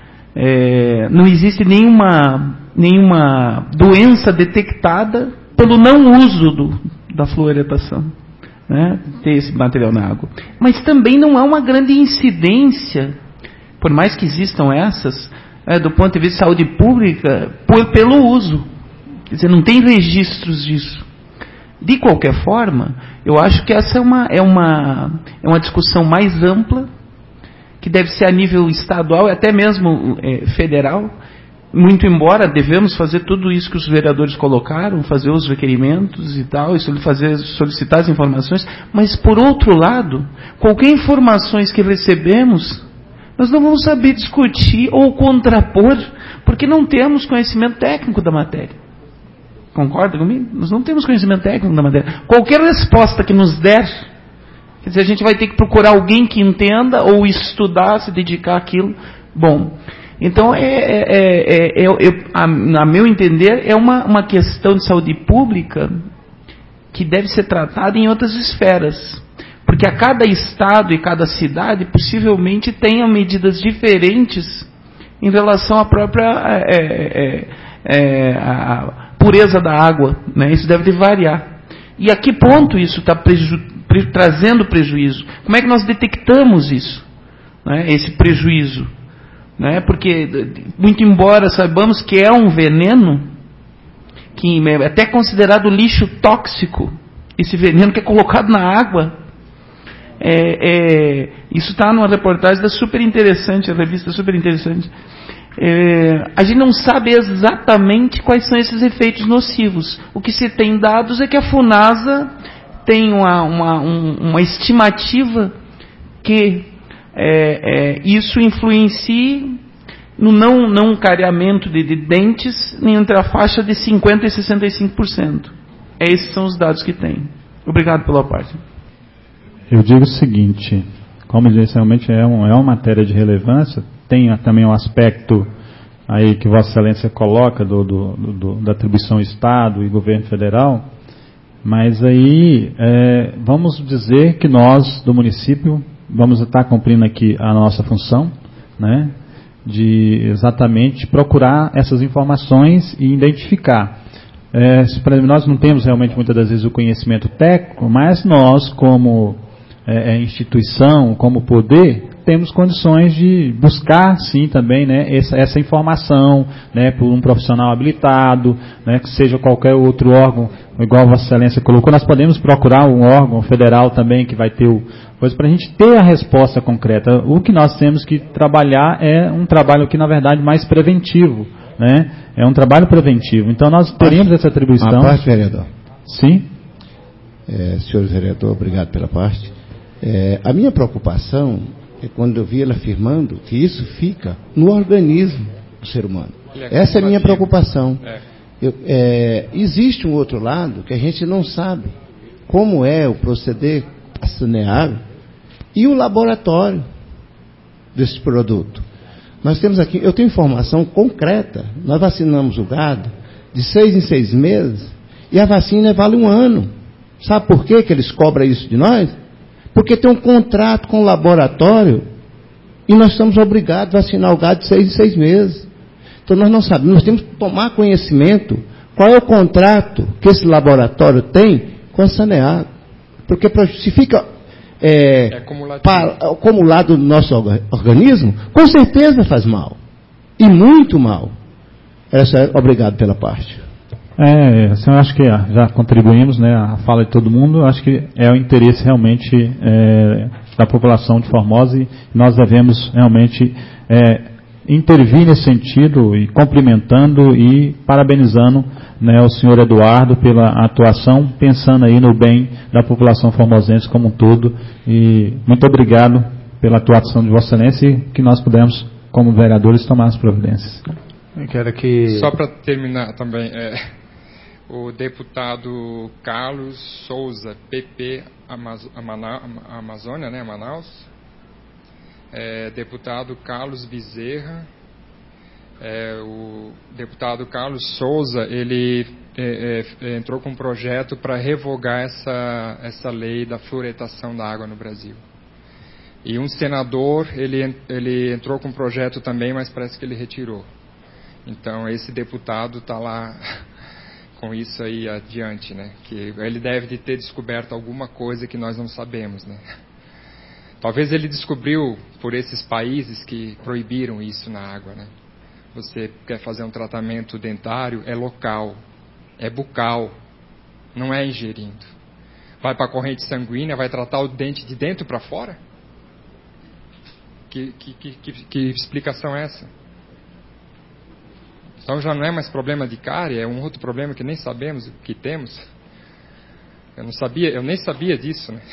É, não existe nenhuma, nenhuma doença detectada pelo não uso do, da fluoretação, né, ter esse material na água. Mas também não há uma grande incidência, por mais que existam essas, é, do ponto de vista de saúde pública, por, pelo uso. Quer dizer, não tem registros disso. De qualquer forma, eu acho que essa é uma, é uma, é uma discussão mais ampla, que deve ser a nível estadual e até mesmo é, federal, muito embora devemos fazer tudo isso que os vereadores colocaram, fazer os requerimentos e tal, e fazer, solicitar as informações, mas por outro lado, qualquer informações que recebemos, nós não vamos saber discutir ou contrapor, porque não temos conhecimento técnico da matéria. Concorda comigo? Nós não temos conhecimento técnico da matéria. Qualquer resposta que nos der, quer dizer, a gente vai ter que procurar alguém que entenda ou estudar, se dedicar àquilo. Bom, então, é, é, é, é, é, a, a meu entender, é uma, uma questão de saúde pública que deve ser tratada em outras esferas. Porque a cada estado e cada cidade possivelmente tenham medidas diferentes em relação à própria é, é, é, a pureza da água, né? Isso deve variar. E a que ponto isso está preju pre trazendo prejuízo? Como é que nós detectamos isso, né? Esse prejuízo? Né? Porque, muito embora saibamos que é um veneno, que é até considerado lixo tóxico, esse veneno que é colocado na água, é, é, isso está numa reportagem da super interessante, a revista super interessante. É, a gente não sabe exatamente quais são esses efeitos nocivos. O que se tem dados é que a FUNASA tem uma, uma, um, uma estimativa que é, é, isso influencie no não, não careamento de, de dentes entre a faixa de cinquenta por cento e sessenta e cinco por cento. Esses são os dados que tem. Obrigado pela parte. Eu digo o seguinte, como eu disse, realmente é, um, é uma matéria de relevância. Tem também um aspecto aí que Vossa Excelência coloca do, do, do, da atribuição Estado e Governo Federal, mas aí é, vamos dizer que nós do município vamos estar cumprindo aqui a nossa função, né, de exatamente procurar essas informações e identificar. É, nós não temos realmente muitas das vezes o conhecimento técnico, mas nós como é, instituição, como poder, temos condições de buscar, sim, também, né, essa, essa informação, né, por um profissional habilitado, né, que seja qualquer outro órgão, igual a Vossa Excelência colocou. Nós podemos procurar um órgão federal também que vai ter o coisa para a gente ter a resposta concreta. O que nós temos que trabalhar é um trabalho que, na verdade, mais preventivo, né? É um trabalho preventivo. Então, nós teríamos essa atribuição. A parte, vereador. Sim. É, senhor vereador, obrigado pela parte. É, a minha preocupação é quando eu vi ele afirmando que isso fica no organismo do ser humano. Essa é a minha preocupação. Eu, é, existe um outro lado que a gente não sabe como é o proceder saneável e o laboratório desse produto. Nós temos aqui, eu tenho informação concreta, nós vacinamos o gado de seis em seis meses e a vacina vale um ano. Sabe por quê que eles cobram isso de nós? Porque tem um contrato com o laboratório e nós estamos obrigados a vacinar o gado de seis em seis meses. Então nós não sabemos, nós temos que tomar conhecimento qual é o contrato que esse laboratório tem com a Saneago. Porque se fica é, é para, acumulado no nosso organismo, com certeza faz mal. E muito mal. Essa é, obrigado pela parte. É, assim, eu acho que já contribuímos, né, a fala de todo mundo. Eu acho que é o interesse realmente é, da população de Formosa e nós devemos realmente é, intervir nesse sentido e cumprimentando e parabenizando, né, o senhor Eduardo pela atuação, pensando aí no bem da população formosense como um todo. E muito obrigado pela atuação de Vossa Excelência e que nós pudemos, como vereadores, tomar as providências. Eu quero que... Só para terminar também, é, o deputado Carlos Souza, P P Amaz- Amana- Amazônia, né, Manaus, é, deputado Carlos Bezerra, é, o deputado Carlos Souza, ele é, é, entrou com um projeto para revogar essa, essa lei da fluoretação da água no Brasil. E um senador, ele, ele entrou com um projeto também, mas parece que ele retirou. Então, esse deputado está lá com isso aí adiante, né? Que ele deve de ter descoberto alguma coisa que nós não sabemos, né? Talvez ele descobriu por esses países que proibiram isso na água, né? Você quer fazer um tratamento dentário, é local, é bucal, não é ingerindo. Vai para a corrente sanguínea, vai tratar o dente de dentro para fora? Que, que, que, que, que explicação é essa? Então já não é mais problema de cárie, é um outro problema que nem sabemos que temos. Eu não sabia, eu nem sabia disso, né?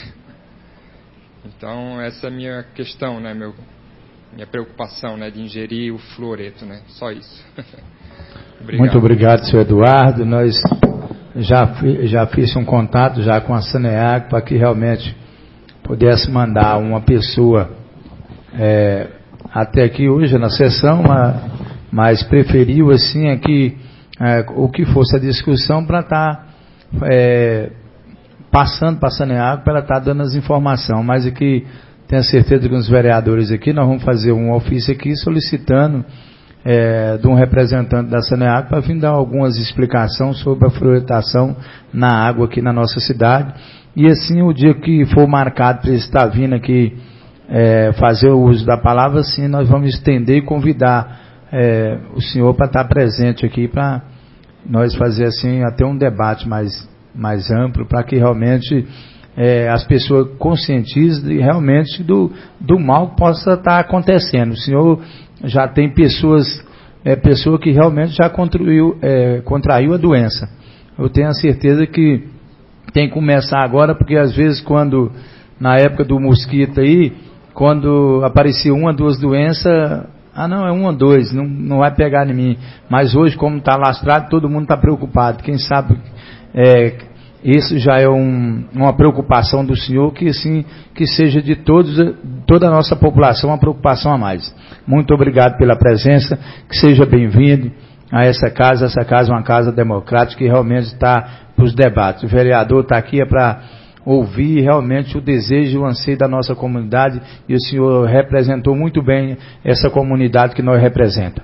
Então essa é a minha questão, né, meu, minha preocupação, né, de ingerir o fluoreto, né? Só isso. Obrigado. Muito obrigado, senhor Eduardo. Nós já já fiz um contato já com a Saneag para que realmente pudesse mandar uma pessoa é, até aqui hoje na sessão, mas, mas preferiu assim é que é, o que fosse a discussão para estar tá, é, passando para a Saneag para ela estar tá dando as informações, mas aqui tenho certeza que os vereadores aqui nós vamos fazer um ofício aqui solicitando é, de um representante da Saneag para vir dar algumas explicações sobre a fluoretação na água aqui na nossa cidade. E assim, o dia que for marcado para ele estar vindo aqui é, fazer o uso da palavra, assim, nós vamos estender e convidar é, o senhor para estar presente aqui, para nós fazer assim, até um debate mais, mais amplo, para que realmente é, as pessoas conscientizem realmente do, do mal que possa estar acontecendo. O senhor já tem pessoas, é, pessoa que realmente já contraiu, é, contraiu a doença. Eu tenho a certeza que tem que começar agora, porque às vezes quando, na época do mosquito aí, quando aparecia uma, duas doenças, ah não, é uma, dois, não, não vai pegar em mim. Mas hoje, como está lastrado, todo mundo está preocupado. Quem sabe, é, isso já é um, uma preocupação do senhor, que assim, que seja de todos, toda a nossa população, uma preocupação a mais. Muito obrigado pela presença, que seja bem-vindo a essa casa. Essa casa é uma casa democrática que realmente está para os debates. O vereador está aqui é para ouvir realmente o desejo e o anseio da nossa comunidade, e o senhor representou muito bem essa comunidade que nós representamos.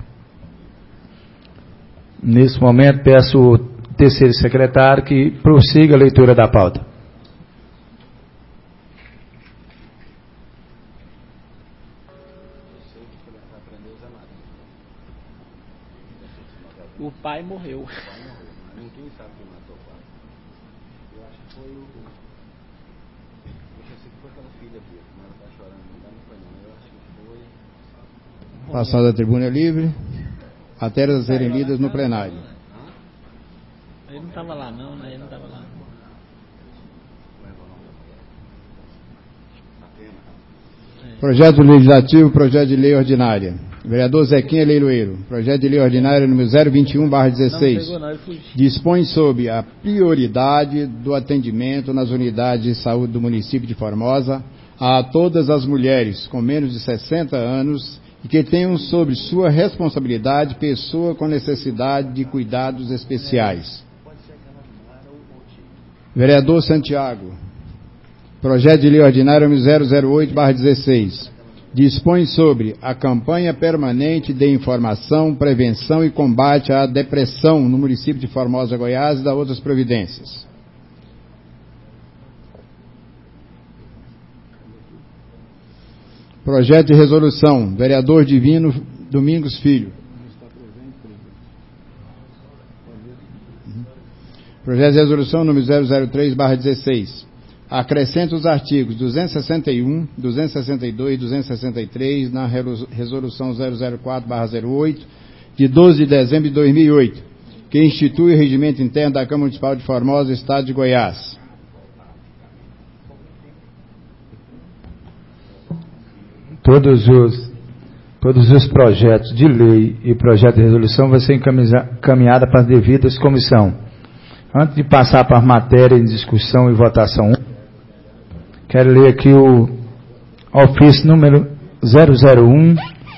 Nesse momento, peço o terceiro secretário que prossiga a leitura da pauta. O pai morreu. Ninguém sabe quem matou o pai. Eu acho que foi o. Eu sei que foi aquela filha dele, mas ela tá chorando, não foi não. Eu acho que foi. Passada a tribuna livre, matérias a serem lidas no plenário. Ele não estava lá não, né? Ele não estava lá. Projeto legislativo, projeto de lei ordinária. Vereador Zequinha Leiloeiro. Projeto de lei ordinária número zero vinte e um barra dezesseis. Dispõe sobre a prioridade do atendimento nas unidades de saúde do município de Formosa a todas as mulheres com menos de sessenta anos e que tenham sobre sua responsabilidade pessoa com necessidade de cuidados especiais. Vereador Santiago. Projeto de lei ordinária número zero zero oito barra dezesseis. Dispõe sobre a campanha permanente de informação, prevenção e combate à depressão no município de Formosa, Goiás, e da outras providências. Projeto de resolução, vereador Divino Domingos Filho. Projeto de resolução número zero zero três barra dezesseis. acrescenta os artigos duzentos e sessenta e um, duzentos e sessenta e dois e duzentos e sessenta e três na Resolução zero zero quatro barra zero oito, de doze de dezembro de dois mil e oito, que institui o regimento interno da Câmara Municipal de Formosa, Estado de Goiás. Todos os, todos os projetos de lei e projeto de resolução vão ser encaminhados para as devidas comissões. Antes de passar para a matéria em discussão e votação, quero ler aqui o ofício número zero zero um,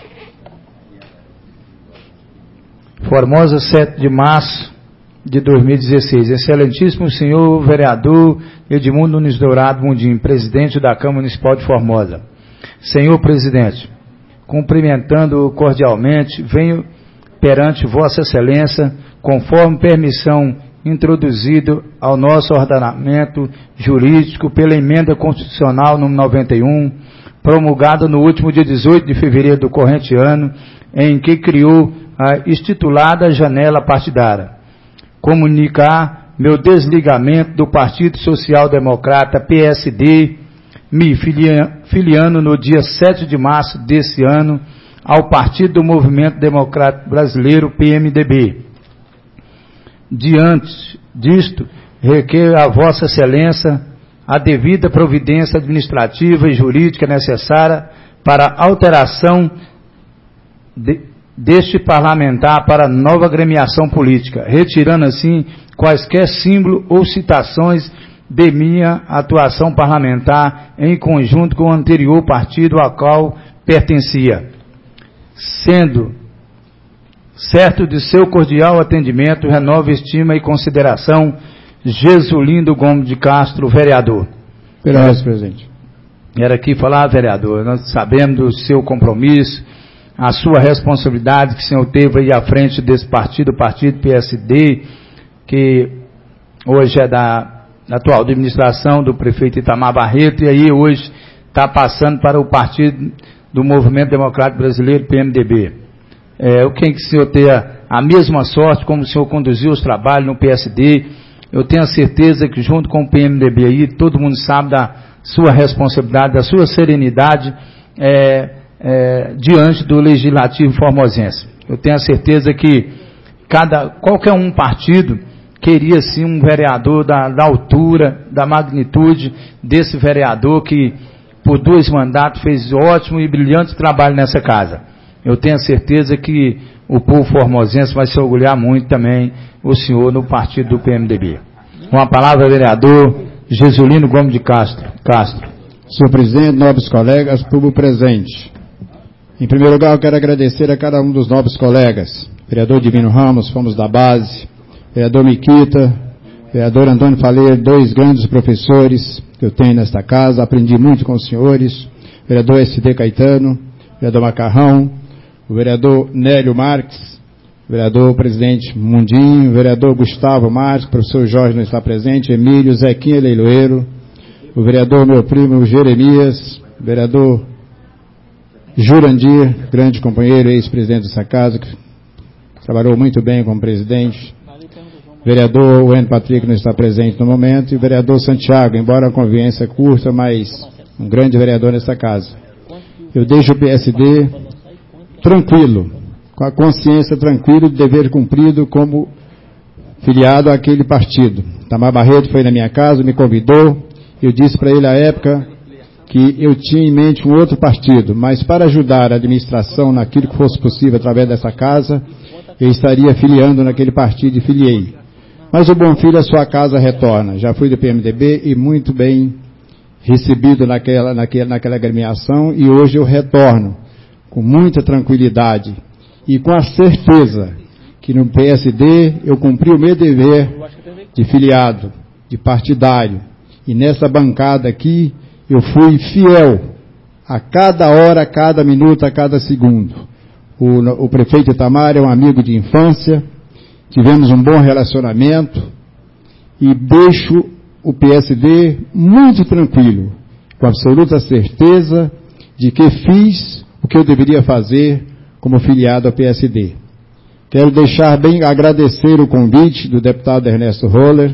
Formosa, sete de março de dois mil e dezesseis. Excelentíssimo senhor vereador Edmundo Nunes Dourado Mundim, presidente da Câmara Municipal de Formosa. Senhor presidente, cumprimentando cordialmente, venho perante Vossa Excelência, conforme permissão introduzido ao nosso ordenamento jurídico pela emenda constitucional número noventa e um, promulgada no último dia dezoito de fevereiro do corrente ano, em que criou a institulada janela partidária. Comunicar meu desligamento do Partido Social Democrata P S D, me filiando no dia sete de março desse ano ao Partido do Movimento Democrático Brasileiro, P M D B. Diante disto, requer a Vossa Excelência a devida providência administrativa e jurídica necessária para a alteração de, deste parlamentar para nova agremiação política, retirando assim quaisquer símbolo ou citações de minha atuação parlamentar em conjunto com o anterior partido ao qual pertencia, sendo certo de seu cordial atendimento, renova estima e consideração, Jesulindo Gomes de Castro, vereador. Pela vez, presidente. Era aqui falar, vereador, nós sabemos do seu compromisso, a sua responsabilidade que o senhor teve aí à frente desse partido, o partido P S D, que hoje é da na atual administração do prefeito Itamar Barreto, e aí hoje está passando para o Partido do Movimento Democrático Brasileiro, P M D B. É, eu quero que o senhor tenha a mesma sorte como o senhor conduziu os trabalhos no P S D. Eu tenho a certeza que junto com o P M D B aí, todo mundo sabe da sua responsabilidade, da sua serenidade é, é, diante do Legislativo formosense. Eu tenho a certeza que cada, qualquer um partido queria sim um vereador da, da altura, da magnitude desse vereador que por dois mandatos fez ótimo e brilhante trabalho nessa casa. Eu tenho a certeza que o povo formosense vai se orgulhar muito também, o senhor, no partido do P M D B. Com a palavra, vereador Jesulino Gomes de Castro. Castro. Senhor presidente, nobres colegas, público presente. Em primeiro lugar, eu quero agradecer a cada um dos nobres colegas. Vereador Divino Ramos, fomos da base. Vereador Miquita, vereador Antônio Faleiro, dois grandes professores que eu tenho nesta casa, aprendi muito com os senhores, vereador S D Caetano, vereador Macarrão, o vereador Nélio Marques, vereador presidente Mundinho, vereador Gustavo Marques, professor Jorge não está presente, Emílio, Zequinha Leiloeiro, o vereador meu primo Jeremias, vereador Jurandir, grande companheiro, ex-presidente dessa casa, que trabalhou muito bem como presidente, vereador Wayne Patrick não está presente no momento, e o vereador Santiago, embora a convivência curta, mas um grande vereador nessa casa. Eu deixo o P S D tranquilo, com a consciência tranquila de dever cumprido como filiado àquele partido. Itamar Barreto foi na minha casa, me convidou, eu disse para ele à época que eu tinha em mente um outro partido, mas para ajudar a administração naquilo que fosse possível através dessa casa, eu estaria filiando naquele partido e filiei. Mas o bom filho, a sua casa retorna. Já fui do P M D B e muito bem recebido naquela, naquela, naquela agremiação, e hoje eu retorno com muita tranquilidade e com a certeza que no P S D eu cumpri o meu dever de filiado, de partidário, e nessa bancada aqui eu fui fiel a cada hora, a cada minuto, a cada segundo. O, o prefeito Itamar é um amigo de infância, tivemos um bom relacionamento e deixo o P S D muito tranquilo, com absoluta certeza de que fiz o que eu deveria fazer como filiado ao P S D. Quero deixar bem, agradecer o convite do deputado Ernesto Roller,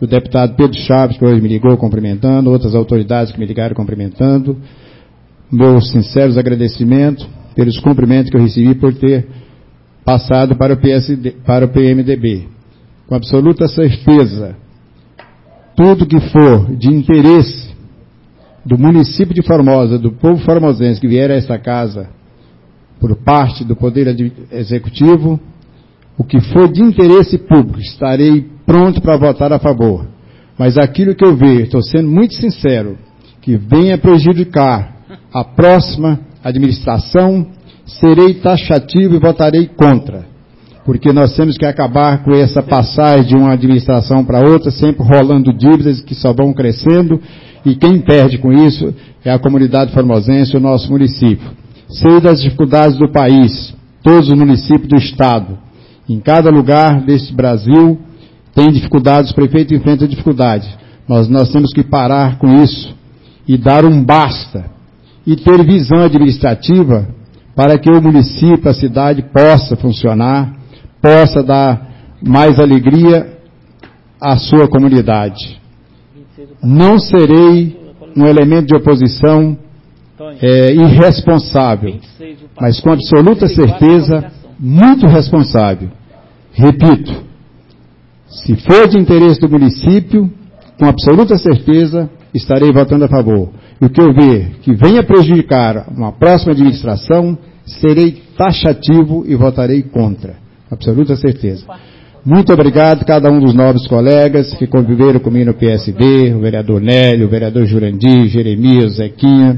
do deputado Pedro Chaves, que hoje me ligou cumprimentando, outras autoridades que me ligaram cumprimentando. Meus sinceros agradecimentos pelos cumprimentos que eu recebi por ter passado para o, P S D, para o P M D B. Com absoluta certeza, tudo que for de interesse do município de Formosa, do povo formosense que vier a esta casa, por parte do Poder Executivo, o que for de interesse público, estarei pronto para votar a favor. Mas aquilo que eu vejo, estou sendo muito sincero, que venha prejudicar a próxima administração, serei taxativo e votarei contra. Porque nós temos que acabar com essa passagem de uma administração para outra, sempre rolando dívidas que só vão crescendo, e quem perde com isso é a comunidade formosense, o nosso município. Sei das dificuldades do país, todos os municípios do Estado. Em cada lugar deste Brasil tem dificuldades, o prefeito enfrenta dificuldades. Mas nós temos que parar com isso e dar um basta. E ter visão administrativa para que o município, a cidade possa funcionar, possa dar mais alegria à sua comunidade. Não serei um elemento de oposição é, irresponsável, mas com absoluta certeza, muito responsável. Repito, se for de interesse do município, com absoluta certeza, estarei votando a favor. E o que eu ver que venha prejudicar uma próxima administração, serei taxativo e votarei contra. Absoluta certeza. Muito obrigado a cada um dos novos colegas que conviveram comigo no P S D, o vereador Nélio, o vereador Jurandir, Jeremias, Zequinha,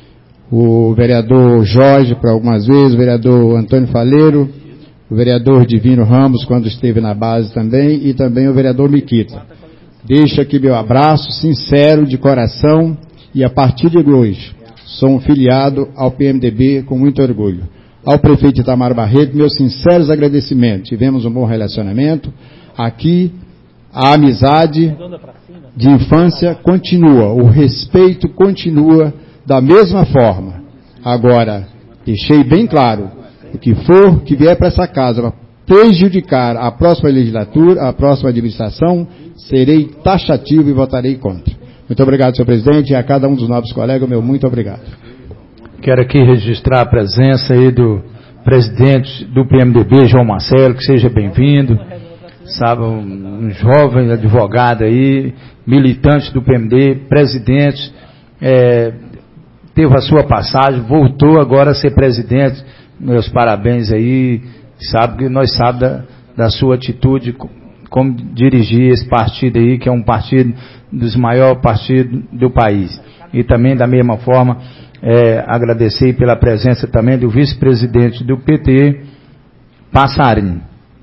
o vereador Jorge, por algumas vezes, o vereador Antônio Faleiro, o vereador Divino Ramos, quando esteve na base também, e também o vereador Miquita. Deixo aqui meu abraço sincero, de coração, e a partir de hoje, sou um filiado ao P M D B com muito orgulho. Ao prefeito Itamar Barreto, meus sinceros agradecimentos. Tivemos um bom relacionamento. Aqui, a amizade de infância continua, o respeito continua da mesma forma. Agora, deixei bem claro, o que for que vier para essa casa para prejudicar a próxima legislatura, a próxima administração, serei taxativo e votarei contra. Muito obrigado, senhor presidente, e a cada um dos novos colegas, meu muito obrigado. Quero aqui registrar a presença aí do presidente do P M D B, João Marcelo, que seja bem-vindo. Sabe, um, um jovem advogado aí, militante do P M D, presidente, é, teve a sua passagem, voltou agora a ser presidente. Meus parabéns aí, sabe que nós sabemos da, da sua atitude, como dirigir esse partido aí, que é um partido dos maiores partidos do país. E também, da mesma forma, é, agradecer pela presença também do vice-presidente do P T, Passarinho.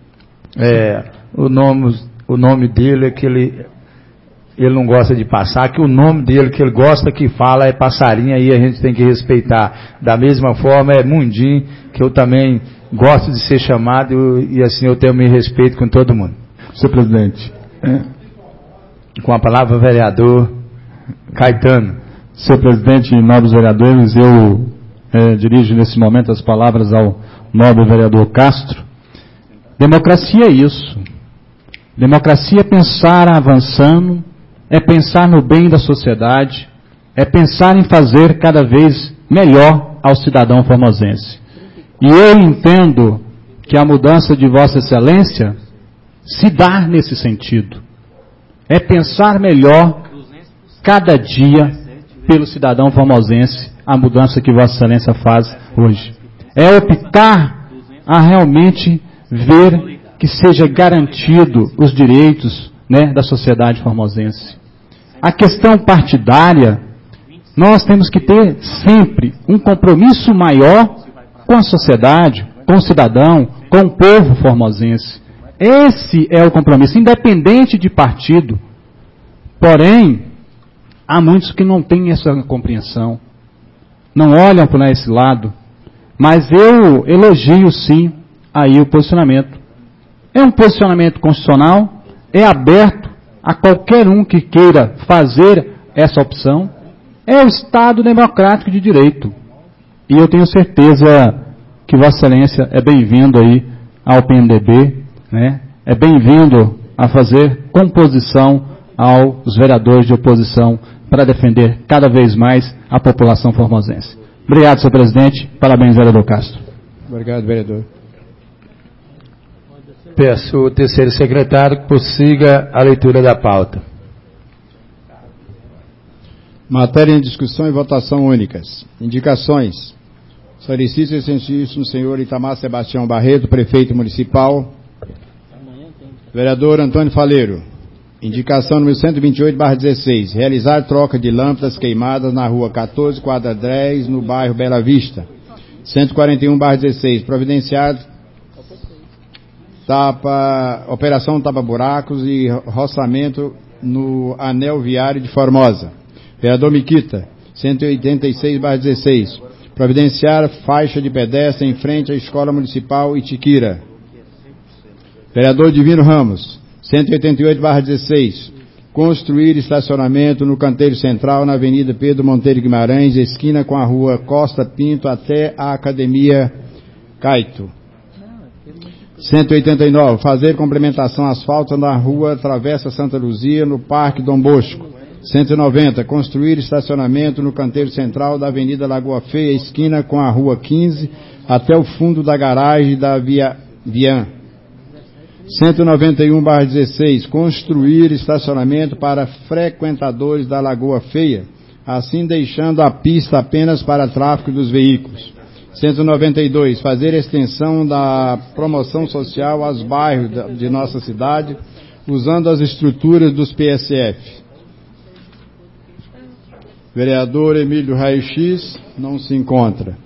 É, o, nome, o nome dele é que ele, ele não gosta de passar, que o nome dele que ele gosta que fala é Passarinho, aí a gente tem que respeitar. Da mesma forma é Mundim, que eu também gosto de ser chamado, e assim eu tenho meu respeito com todo mundo. Senhor presidente. É. Com a palavra, vereador Caetano. Senhor presidente e nobres vereadores, eu é, dirijo nesse momento as palavras ao nobre vereador Castro. Democracia é isso. Democracia é pensar avançando, é pensar no bem da sociedade, é pensar em fazer cada vez melhor ao cidadão formosense. E eu entendo que a mudança de Vossa Excelência se dá nesse sentido. É pensar melhor cada dia pelo cidadão formosense, a mudança que Vossa Excelência faz hoje. É optar a realmente ver que seja garantido os direitos, né, da sociedade formosense. A questão partidária, nós temos que ter sempre um compromisso maior com a sociedade, com o cidadão, com o povo formosense. Esse é o compromisso, independente de partido. Porém, há muitos que não têm essa compreensão, não olham para esse lado, mas eu elogio sim aí o posicionamento. É um posicionamento constitucional, é aberto a qualquer um que queira fazer essa opção, é o Estado democrático de direito. E eu tenho certeza que Vossa Excelência é bem-vindo aí ao P M D B, né? É bem-vindo a fazer composição aos vereadores de oposição para defender cada vez mais a população formosense. Obrigado, senhor presidente. Parabéns, vereador Castro. Obrigado, vereador. Peço o terceiro secretário que prossiga a leitura da pauta. Matéria em discussão e votação únicas. Indicações. Solicito excelentíssimo senhor Itamar Sebastião Barreto, prefeito municipal. Vereador Antônio Faleiro. Indicação número cento e vinte e oito barra dezesseis. Realizar troca de lâmpadas queimadas na rua quatorze, quadra dez, no bairro Bela Vista. cento e quarenta e um barra dezesseis. Providenciar tapa, operação tapa-buracos e roçamento no anel viário de Formosa. Vereador Miquita. cento e oitenta e seis barra dezesseis. Providenciar faixa de pedestre em frente à Escola Municipal Itiquira. Vereador Divino Ramos. cento e oitenta e oito barra dezesseis. Construir estacionamento no canteiro central na Avenida Pedro Monteiro Guimarães, esquina com a rua Costa Pinto até a Academia Caito. cento e oitenta e nove. Fazer complementação asfalto na rua Travessa Santa Luzia, no Parque Dom Bosco. cento e noventa. Construir estacionamento no canteiro central da Avenida Lagoa Feia, esquina com a rua quinze, até o fundo da garagem da Via Vian. cento e noventa e um barra dezesseis. Construir estacionamento para frequentadores da Lagoa Feia, assim deixando a pista apenas para tráfego dos veículos. cento e noventa e dois. Fazer extensão da promoção social aos bairros de nossa cidade, usando as estruturas dos P S F. Vereador Emílio Raio-X não se encontra.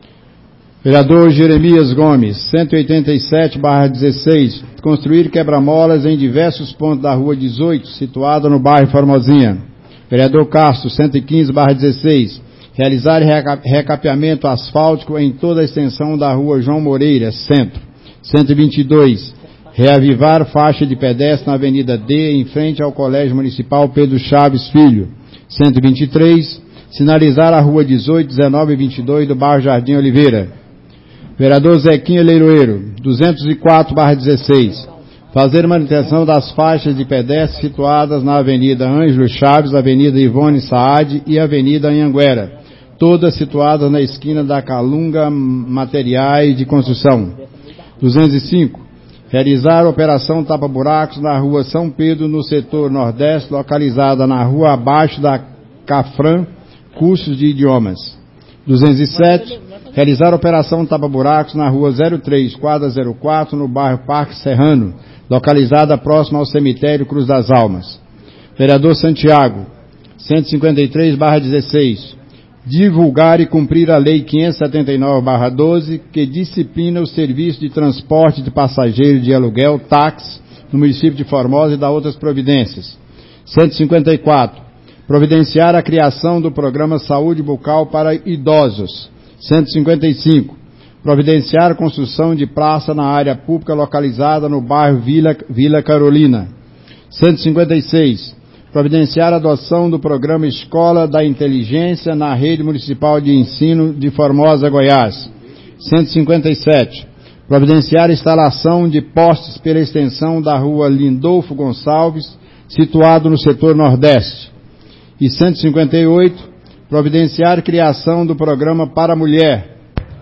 Vereador Jeremias Gomes, cento e oitenta e sete barra dezesseis. Construir quebra-molas em diversos pontos da rua dezoito, situada no bairro Formosinha. Vereador Castro, cento e quinze barra dezesseis. Realizar recapeamento asfáltico em toda a extensão da rua João Moreira, centro. cento e vinte e dois. Reavivar faixa de pedestre na Avenida D, em frente ao Colégio Municipal Pedro Chaves Filho. cento e vinte e três. Sinalizar a rua dezoito, dezenove e vinte e dois do bairro Jardim Oliveira. Vereador Zequinha Leiroeiro, duzentos e quatro barra dezesseis. Fazer manutenção das faixas de pedestre situadas na Avenida Ângelo Chaves, Avenida Ivone Saad e Avenida Anhanguera, todas situadas na esquina da Calunga Materiais de Construção. duzentos e cinco. Realizar operação tapa-buracos na rua São Pedro, no setor nordeste, localizada na rua abaixo da Cafran, cursos de idiomas. duzentos e sete. Realizar operação tapa-buracos na rua zero três, quadra zero quatro, no bairro Parque Serrano, localizada próxima ao cemitério Cruz das Almas. Vereador Santiago, cento e cinquenta e três barra dezesseis. Divulgar e cumprir a Lei quinhentos e setenta e nove barra doze, que disciplina o serviço de transporte de passageiros de aluguel, táxi, no município de Formosa e da outras providências. cento e cinquenta e quatro. Providenciar a criação do programa Saúde Bucal para idosos. cento e cinquenta e cinco. Providenciar a construção de praça na área pública localizada no bairro Vila, Vila Carolina. cento e cinquenta e seis. Providenciar a adoção do programa Escola da Inteligência na rede municipal de ensino de Formosa, Goiás. cento e cinquenta e sete. Providenciar a instalação de postes pela extensão da rua Lindolfo Gonçalves, situado no setor nordeste. E cento e cinquenta e oito. Providenciar a criação do programa para a mulher,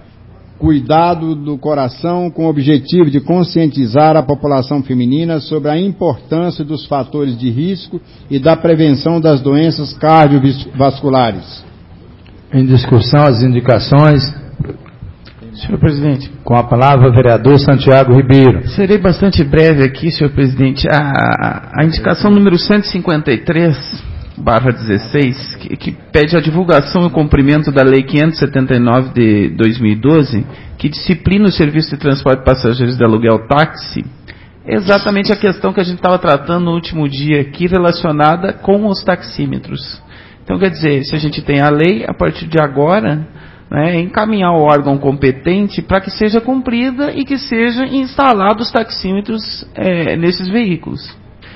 cuidado do coração, com o objetivo de conscientizar a população feminina sobre a importância dos fatores de risco e da prevenção das doenças cardiovasculares. Em discussão, as indicações. Senhor presidente. Com a palavra, o vereador Santiago Ribeiro. Serei bastante breve aqui, senhor presidente. A, a indicação número cento e cinquenta e três barra dezesseis, que, que pede a divulgação e o cumprimento da Lei quinhentos e setenta e nove de dois mil e doze, que disciplina o serviço de transporte de passageiros de aluguel táxi, é exatamente a questão que a gente estava tratando no último dia aqui, relacionada com os taxímetros. Então, quer dizer, se a gente tem a lei, a partir de agora, né, encaminhar o órgão competente para que seja cumprida e que sejam instalados os taxímetros é, nesses veículos.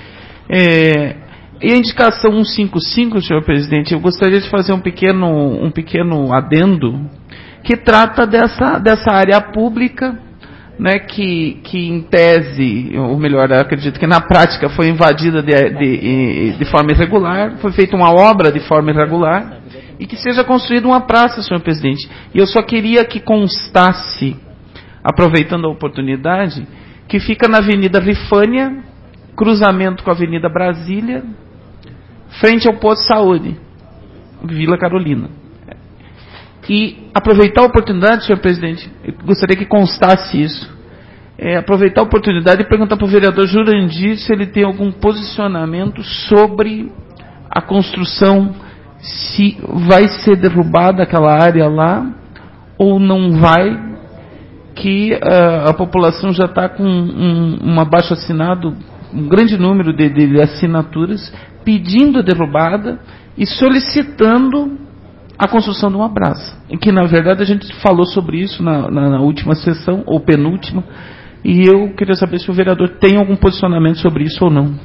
É... E a indicação cento e cinquenta e cinco, senhor presidente, eu gostaria de fazer um pequeno, um pequeno adendo que trata dessa, dessa área pública, né, que, que em tese, ou melhor, eu acredito que na prática foi invadida de, de, de forma irregular, foi feita uma obra de forma irregular, e que seja construída uma praça, senhor presidente. E eu só queria que constasse, aproveitando a oportunidade, que fica na Avenida Rifânia, cruzamento com a Avenida Brasília, frente ao posto de saúde, Vila Carolina. E aproveitar a oportunidade, senhor presidente, eu gostaria que constasse isso, é, aproveitar a oportunidade e perguntar para o vereador Jurandir se ele tem algum posicionamento sobre a construção, se vai ser derrubada aquela área lá ou não vai, que uh, a população já está com um, um abaixo assinado, um grande número de, de assinaturas pedindo a derrubada e solicitando a construção de uma praça. E que, na verdade, a gente falou sobre isso na, na, na última sessão, ou penúltima, e eu queria saber se o vereador tem algum posicionamento sobre isso ou não.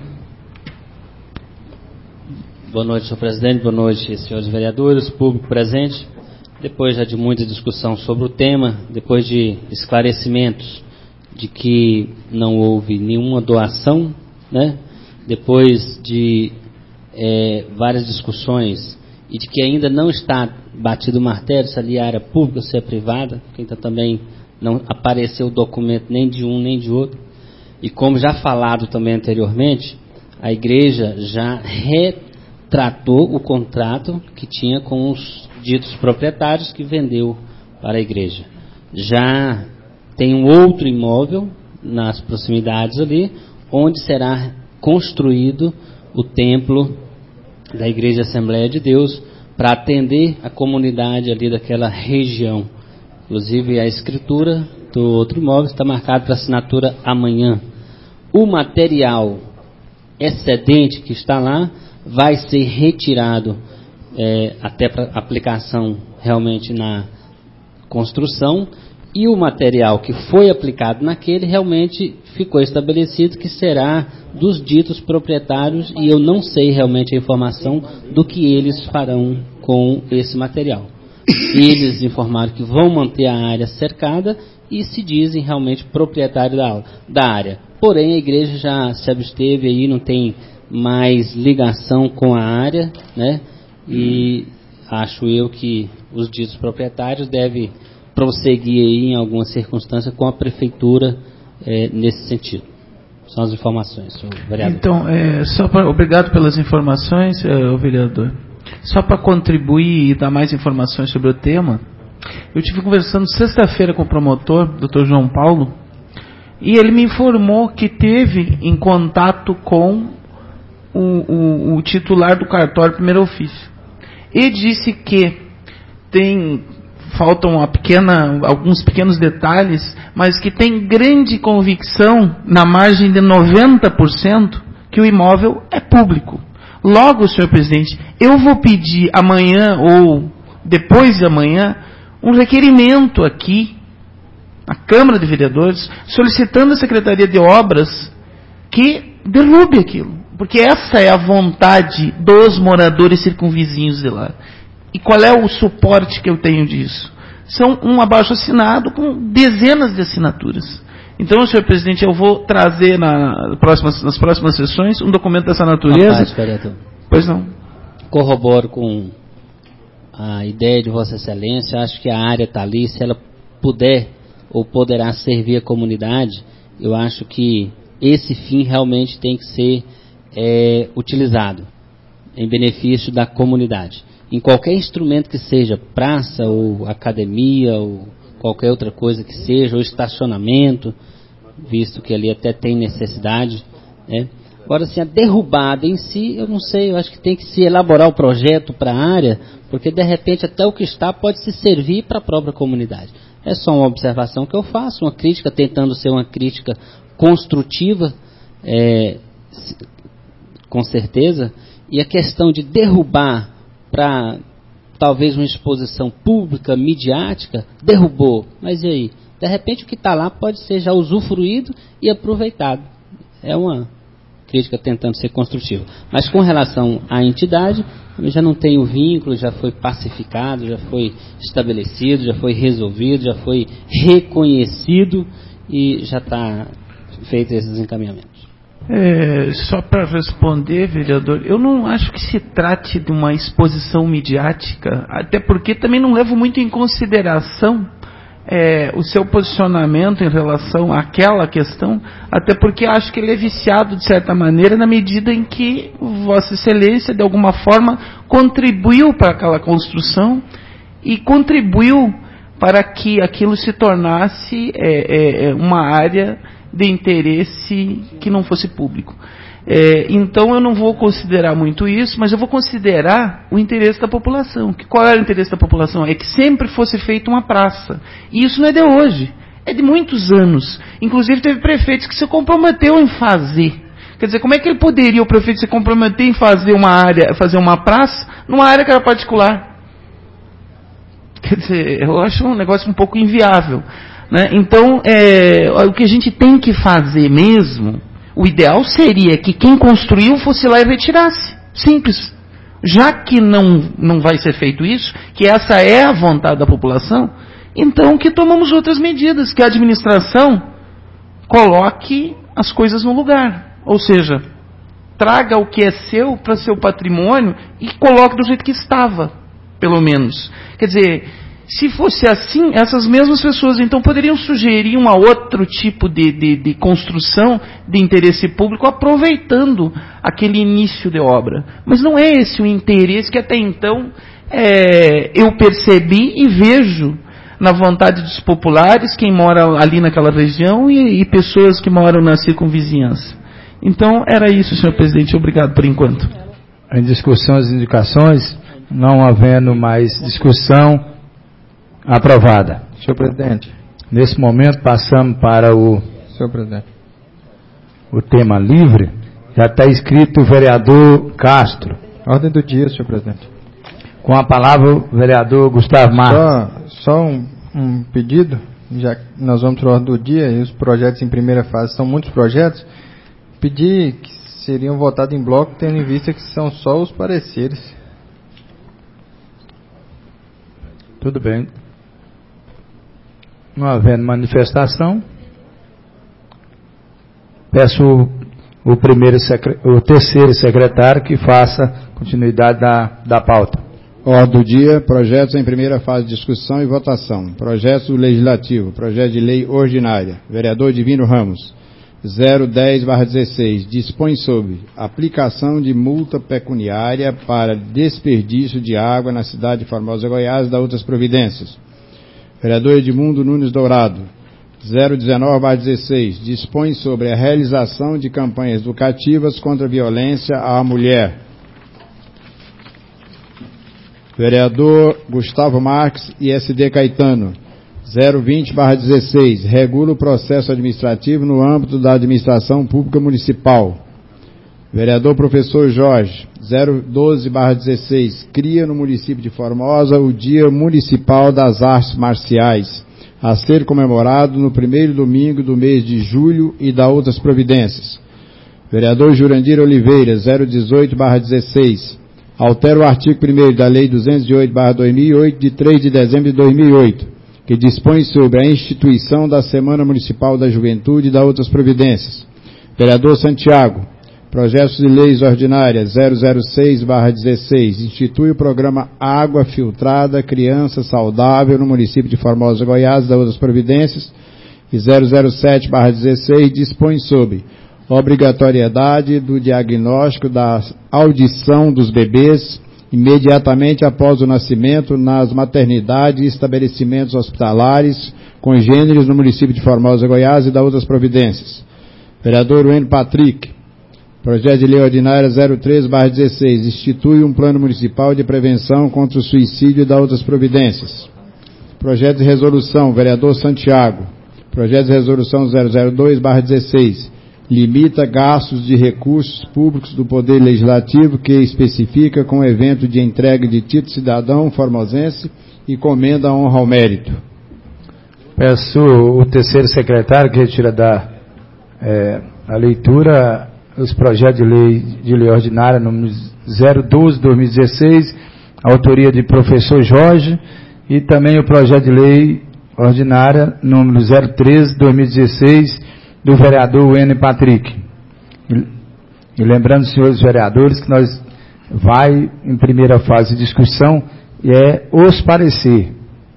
Boa noite, senhor presidente, boa noite, senhores vereadores, público presente. Depois já de muita discussão sobre o tema, depois de esclarecimentos de que não houve nenhuma doação, né? Depois de é, várias discussões e de que ainda não está batido o martelo se ali é área pública ou se é privada, porque então também não apareceu o documento nem de um nem de outro. E como já falado também anteriormente, a igreja já retratou o contrato que tinha com os ditos proprietários que vendeu para a igreja. Já tem um outro imóvel nas proximidades ali, onde será construído o templo da Igreja Assembleia de Deus para atender a comunidade ali daquela região. Inclusive a escritura do outro imóvel está marcada para assinatura amanhã. O material excedente que está lá vai ser retirado é, até para aplicação realmente na construção, e o material que foi aplicado naquele realmente ficou estabelecido que será dos ditos proprietários, e eu não sei realmente a informação do que eles farão com esse material. Eles informaram que vão manter a área cercada e se dizem realmente proprietários da, da área. Porém, a igreja já se absteve aí, não tem mais ligação com a área, né? E acho eu que os ditos proprietários devem prosseguir aí em alguma circunstância com a prefeitura é, nesse sentido. São as informações, senhor vereador. Então, é, só pra, obrigado pelas informações, é, vereador. Só para contribuir e dar mais informações sobre o tema, eu estive conversando sexta-feira com o promotor, doutor João Paulo, e ele me informou que teve em contato com o, o, o titular do cartório primeiro ofício. E disse que tem, faltam uma pequena, alguns pequenos detalhes, mas que tem grande convicção, na margem de noventa por cento, que o imóvel é público. Logo, senhor presidente, eu vou pedir amanhã ou depois de amanhã um requerimento aqui na Câmara de Vereadores, solicitando à Secretaria de Obras que derrube aquilo. Porque essa é a vontade dos moradores circunvizinhos de lá. E qual é o suporte que eu tenho disso? São um abaixo-assinado com dezenas de assinaturas. Então, senhor presidente, eu vou trazer na próximas, nas próximas sessões um documento dessa natureza. Parte, vereador. Pois não. Corroboro com a ideia de Vossa Excelência. Acho que a área está ali. Se ela puder ou poderá servir a comunidade, eu acho que esse fim realmente tem que ser é, utilizado em benefício da comunidade. Em qualquer instrumento que seja, praça ou academia ou qualquer outra coisa que seja, ou estacionamento, visto que ali até tem necessidade, né? Agora, assim, a derrubada em si, eu não sei, eu acho que tem que se elaborar o projeto para a área, porque de repente até o que está pode se servir para a própria comunidade. É só uma observação que eu faço, uma crítica, tentando ser uma crítica construtiva, é, com certeza, e a questão de derrubar para talvez uma exposição pública, midiática, derrubou. Mas e aí? De repente o que está lá pode ser já usufruído e aproveitado. É uma crítica tentando ser construtiva. Mas com relação à entidade, eu já não tenho vínculo, já foi pacificado, já foi estabelecido, já foi resolvido, já foi reconhecido, e já está feito esses encaminhamentos. É, só para responder, vereador, eu não acho que se trate de uma exposição midiática, até porque também não levo muito em consideração é, o seu posicionamento em relação àquela questão, até porque acho que ele é viciado de certa maneira na medida em que Vossa Excelência de alguma forma contribuiu para aquela construção e contribuiu para que aquilo se tornasse é, é, uma área de interesse que não fosse público. É, então eu não vou considerar muito isso, mas eu vou considerar o interesse da população. Que qual era o interesse da população? É que sempre fosse feita uma praça. E isso não é de hoje, é de muitos anos. Inclusive teve prefeitos que se comprometeu em fazer. Quer dizer, como é que ele poderia, o prefeito, se comprometer em fazer uma área, fazer uma praça numa área que era particular? Quer dizer, eu acho um negócio um pouco inviável. Né? Então, é, o que a gente tem que fazer mesmo, o ideal seria que quem construiu fosse lá e retirasse. Simples. Já que não, não vai ser feito isso, que essa é a vontade da população, então que tomamos outras medidas, que a administração coloque as coisas no lugar. Ou seja, traga o que é seu para seu patrimônio e coloque do jeito que estava, pelo menos. Quer dizer, se fosse assim, essas mesmas pessoas então poderiam sugerir um outro tipo de, de, de construção de interesse público, aproveitando aquele início de obra. Mas não é esse o interesse que até então é, eu percebi e vejo na vontade dos populares, quem mora ali naquela região e, e pessoas que moram na circunvizinhança. Então era isso, senhor presidente. Obrigado por enquanto. Em discussão as indicações, não havendo mais discussão, aprovada. Senhor presidente. Nesse momento passamos para o, Senhor presidente. o tema livre. Já está escrito o vereador Castro. Ordem do dia, senhor presidente. Com a palavra o vereador Gustavo Marques. Só, só um, um pedido, já que nós vamos para a ordem do dia e os projetos em primeira fase são muitos projetos, pedir que seriam votados em bloco, tendo em vista que são só os pareceres. Tudo bem. Não havendo manifestação, peço o, o, primeiro, o terceiro secretário que faça continuidade da, da pauta. Ordem do dia, projetos em primeira fase de discussão e votação. Projeto legislativo, projeto de lei ordinária. Vereador Divino Ramos, zero dez barra dezesseis, dispõe sobre aplicação de multa pecuniária para desperdício de água na cidade de Formosa, Goiás e da outras providências. Vereador Edmundo Nunes Dourado, zero dezenove barra dezesseis, dispõe sobre a realização de campanhas educativas contra a violência à mulher. Vereador Gustavo Marques e S D Caetano, zero vinte barra dezesseis, regula o processo administrativo no âmbito da administração pública municipal. Vereador Professor Jorge, zero doze barra dezesseis, cria no município de Formosa o Dia Municipal das Artes Marciais, a ser comemorado no primeiro domingo do mês de julho e da outras providências. Vereador Jurandir Oliveira, zero dezoito barra dezesseis, altera o artigo primeiro da Lei duzentos e oito barra dois mil e oito, de três de dezembro de dois mil e oito, que dispõe sobre a instituição da Semana Municipal da Juventude e da outras providências. Vereador Santiago, projetos de leis ordinárias zero zero seis barra dezesseis, institui o programa Água Filtrada Criança Saudável no município de Formosa, Goiás e da outras providências. E zero zero sete barra dezesseis dispõe sobre obrigatoriedade do diagnóstico da audição dos bebês imediatamente após o nascimento nas maternidades e estabelecimentos hospitalares congêneres no município de Formosa, Goiás e da outras providências. Vereador Wayne Patrick, projeto de lei ordinária zero três barra dezesseis, institui um plano municipal de prevenção contra o suicídio e da outras providências. Projeto de resolução, vereador Santiago, projeto de resolução zero zero dois barra dezesseis, limita gastos de recursos públicos do Poder Legislativo que especifica com evento de entrega de título cidadão formosense e comenda a honra ao mérito. Peço o terceiro secretário que retira da é, a leitura os projetos de lei de lei ordinária número zero doze barra dois mil e dezesseis, autoria de professor Jorge, e também o projeto de lei ordinária, número zero treze, dois mil e dezesseis, do vereador N. Patrick. E, e lembrando, senhores vereadores, que nós vai em primeira fase de discussão e é os parecer.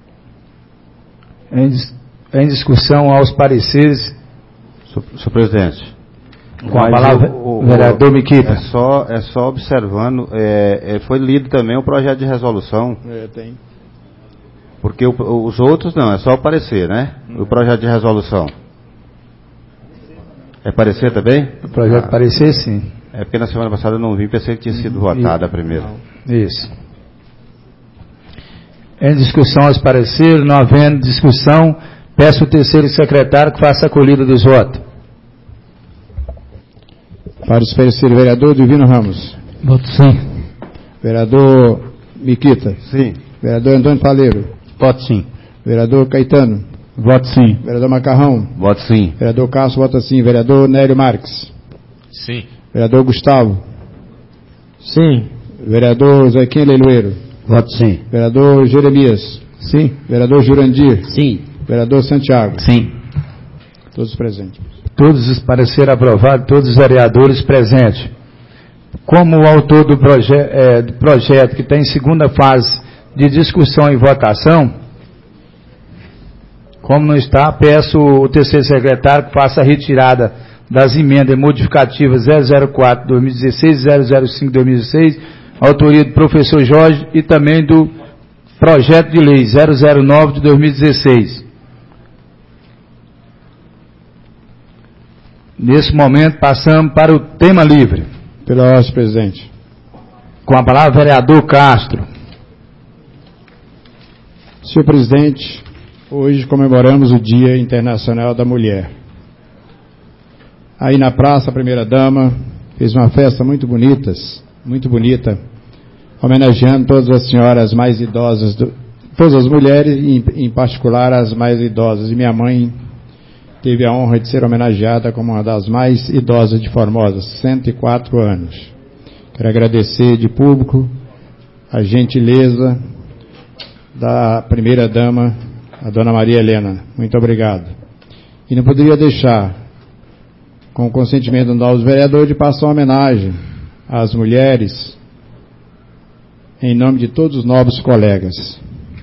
Em, em discussão aos pareceres. Senhor presidente. Com a palavra, o, o vereador Miquita. É só, é só observando, é, é, foi lido também o projeto de resolução. É, tem. Porque o, os outros não, é só o parecer, né? O projeto de resolução. É parecer também? O projeto ah, parecer, sim. É porque na semana passada eu não vi, pensei que tinha sido votada a primeira. Isso. Em discussão aos pareceres, não havendo discussão, peço ao terceiro secretário que faça a acolhida dos votos. Para os pareceres, vereador Divino Ramos. Voto sim. Vereador Miquita. Sim. Vereador Antônio Paleiro. Voto sim. Vereador Caetano. Voto sim. Vereador Macarrão. Voto sim. Vereador Cássio, vota sim. Vereador Nélio Marques. Sim. Vereador Gustavo. Sim. Vereador Zequinha Leiloeiro. Voto sim. Vereador Jeremias. Sim. Vereador Jurandir. Sim. Vereador Santiago. Sim. Todos presentes. Todos os pareceres aprovados, todos os vereadores presentes. Como o autor do, proje é, do projeto, que está em segunda fase de discussão e votação, como não está, peço o terceiro secretário que faça a retirada das emendas modificativas zero zero quatro, dois mil e dezesseis e zero zero cinco, dois mil e dezesseis, autoria do professor Jorge, e também do projeto de lei zero zero nove de dois mil e dezesseis. Nesse momento, passamos para o tema livre. Pela ordem, presidente. Com a palavra, vereador Castro. Senhor presidente, hoje comemoramos o Dia Internacional da Mulher. Aí na praça, a primeira-dama fez uma festa muito bonita, muito bonita, homenageando todas as senhoras mais idosas, do, todas as mulheres, em, em particular as mais idosas. E minha mãe teve a honra de ser homenageada como uma das mais idosas de Formosa, cento e quatro anos. Quero agradecer de público a gentileza da primeira-dama, a dona Maria Helena. Muito obrigado. E não poderia deixar, com o consentimento do novo vereador, de passar uma homenagem às mulheres, em nome de todos os nobres colegas.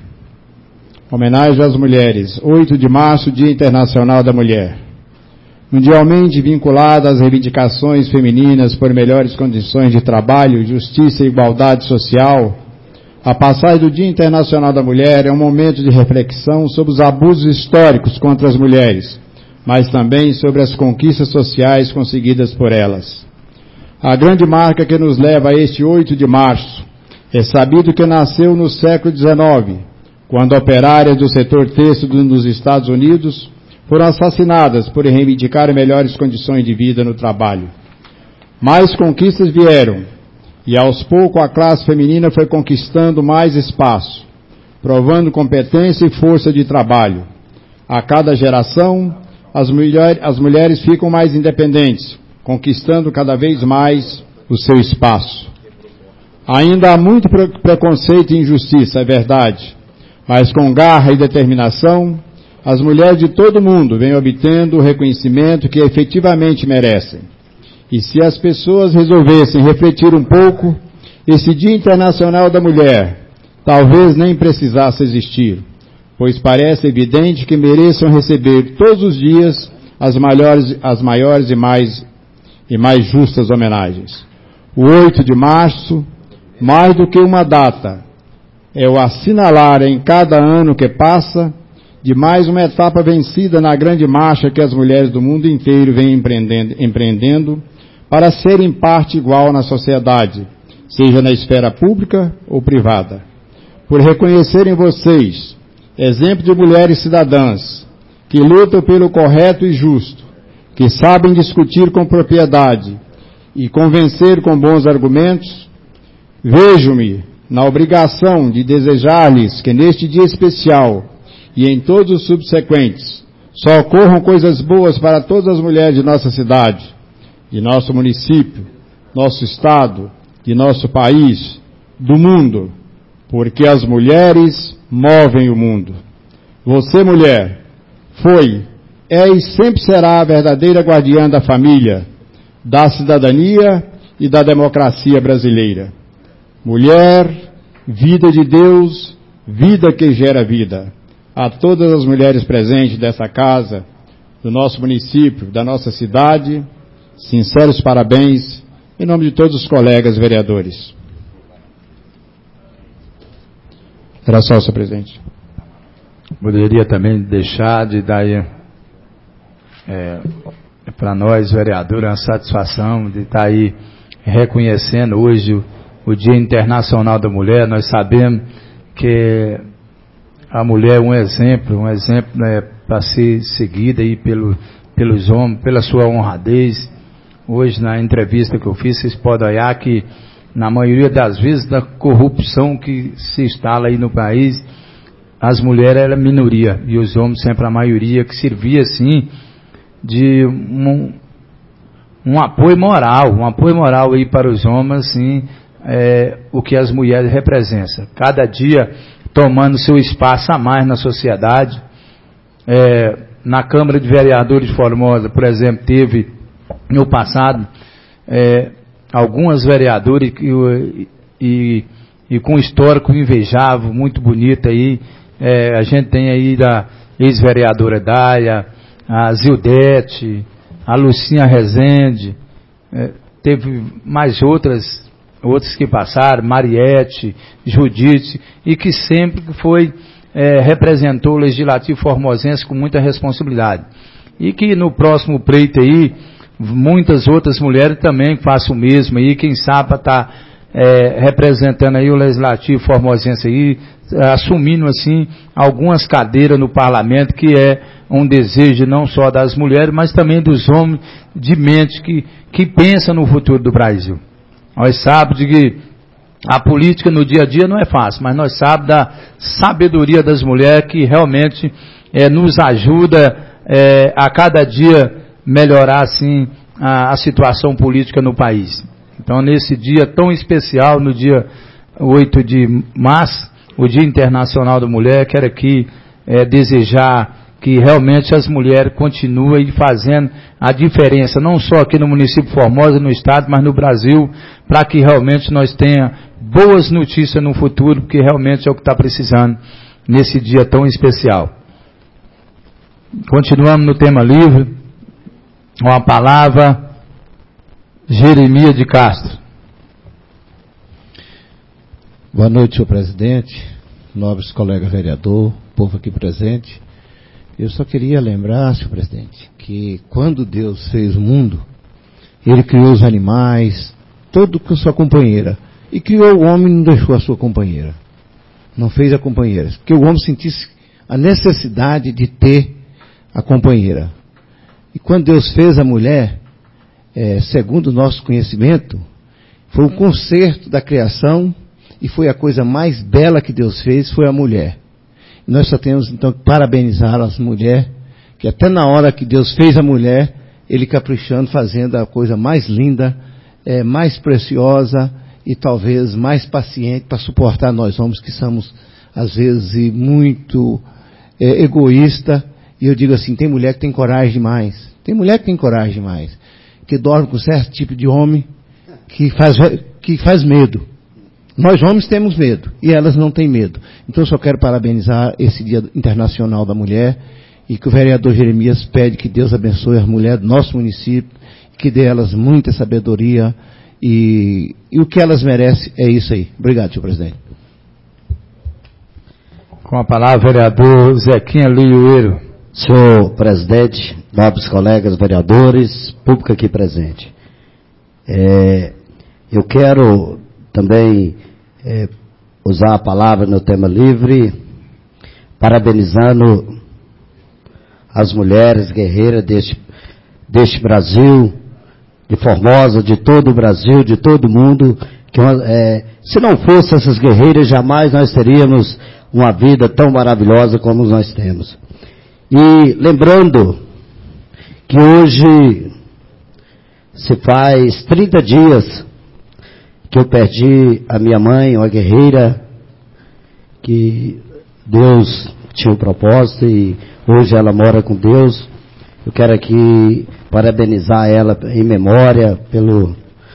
Homenagem às mulheres, oito de março, Dia Internacional da Mulher. Mundialmente vinculada às reivindicações femininas por melhores condições de trabalho, justiça e igualdade social, a passagem do Dia Internacional da Mulher é um momento de reflexão sobre os abusos históricos contra as mulheres, mas também sobre as conquistas sociais conseguidas por elas. A grande marca que nos leva a este oito de março é sabido que nasceu no século dezenove, quando operárias do setor têxtil nos Estados Unidos foram assassinadas por reivindicar melhores condições de vida no trabalho. Mais conquistas vieram, e aos poucos a classe feminina foi conquistando mais espaço, provando competência e força de trabalho. A cada geração, as, mulher, as mulheres ficam mais independentes, conquistando cada vez mais o seu espaço. Ainda há muito preconceito e injustiça, é verdade, mas com garra e determinação, as mulheres de todo o mundo vêm obtendo o reconhecimento que efetivamente merecem. E se as pessoas resolvessem refletir um pouco, esse Dia Internacional da Mulher talvez nem precisasse existir, pois parece evidente que mereçam receber todos os dias as maiores, as maiores e, mais, e mais justas homenagens. O oito de março, mais do que uma data, é o assinalar em cada ano que passa de mais uma etapa vencida na grande marcha que as mulheres do mundo inteiro vêm empreendendo, empreendendo para serem parte igual na sociedade, seja na esfera pública ou privada. Por reconhecerem vocês, exemplo de mulheres cidadãs, que lutam pelo correto e justo, que sabem discutir com propriedade e convencer com bons argumentos, vejo-me na obrigação de desejar-lhes que neste dia especial e em todos os subsequentes só ocorram coisas boas para todas as mulheres de nossa cidade, de nosso município, nosso estado, de nosso país, do mundo, porque as mulheres movem o mundo. Você, mulher, foi, é e sempre será a verdadeira guardiã da família, da cidadania e da democracia brasileira. Mulher, vida de Deus, vida que gera vida. A todas as mulheres presentes dessa casa, do nosso município, da nossa cidade, sinceros parabéns, em nome de todos os colegas vereadores. Era só, senhor presidente. Poderia também deixar de dar é, para nós, vereadores, uma satisfação de estar aí reconhecendo hoje o, o Dia Internacional da Mulher. Nós sabemos que a mulher é um exemplo, um exemplo né, para ser seguida aí pelo, pelos homens, pela sua honradez. Hoje, na entrevista que eu fiz, vocês podem olhar que, na maioria das vezes, da corrupção que se instala aí no país, as mulheres eram a minoria e os homens sempre a maioria, que servia, assim, de um, um apoio moral, um apoio moral aí para os homens, assim, é, o que as mulheres representam. Cada dia tomando seu espaço a mais na sociedade. É, na Câmara de Vereadores de Formosa, por exemplo, teve no passado é, algumas vereadoras e, e, e com histórico invejável, muito bonito aí. É, a gente tem aí da ex-vereadora Dália, a Zildete, a Lucinha Rezende, é, teve mais outras, outras que passaram, Mariette, Judite, e que sempre foi, é, representou o Legislativo formosense com muita responsabilidade. E que no próximo pleito aí, muitas outras mulheres também façam o mesmo aí, quem sabe está é, representando aí o Legislativo formosense aí, assumindo assim algumas cadeiras no parlamento, que é um desejo não só das mulheres, mas também dos homens de mente que, que pensam no futuro do Brasil. Nós sabemos de que a política no dia a dia não é fácil, mas nós sabemos da sabedoria das mulheres que realmente é, nos ajuda é, a cada dia melhorar assim a, a situação política no país. Então, nesse dia tão especial, no dia oito de março, o Dia Internacional da Mulher, quero aqui é, desejar que realmente as mulheres continuem fazendo a diferença, não só aqui no município de Formosa, no estado, mas no Brasil, para que realmente nós tenhamos boas notícias no futuro, porque realmente é o que está precisando nesse dia tão especial. Continuamos no tema livre, com a palavra Jeremias de Castro. Boa noite, senhor presidente, nobres colegas vereador, povo aqui presente. Eu só queria lembrar, senhor presidente, que quando Deus fez o mundo, Ele criou os animais, todo com sua companheira, e criou o homem e não deixou a sua companheira. Não fez a companheira, porque o homem sentisse a necessidade de ter a companheira. E quando Deus fez a mulher, é, segundo o nosso conhecimento, foi o conserto da criação, e foi a coisa mais bela que Deus fez, foi a mulher. E nós só temos então que parabenizar as mulheres, que até na hora que Deus fez a mulher, Ele caprichando, fazendo a coisa mais linda, é, mais preciosa e talvez mais paciente para suportar nós homens que somos às vezes muito é, egoísta. E eu digo assim, tem mulher que tem coragem demais, tem mulher que tem coragem demais, que dorme com certo tipo de homem que faz, que faz medo. Nós homens temos medo, e elas não têm medo. Então eu só quero parabenizar esse Dia Internacional da Mulher, e que o vereador Jeremias pede que Deus abençoe as mulheres do nosso município, que dê elas muita sabedoria, e, e o que elas merecem é isso aí. Obrigado, senhor presidente. Com a palavra, vereador Zequinha Lioeiro. Senhor presidente, nobres colegas vereadores, público aqui presente. É, eu quero também é, usar a palavra no tema livre, parabenizando as mulheres guerreiras deste, deste Brasil, de Formosa, de todo o Brasil, de todo o mundo, que é, se não fossem essas guerreiras, jamais nós teríamos uma vida tão maravilhosa como nós temos. E lembrando que hoje se faz trinta dias que eu perdi a minha mãe, uma guerreira, que Deus tinha o propósito e hoje ela mora com Deus. Eu quero aqui parabenizar ela em memória pelo,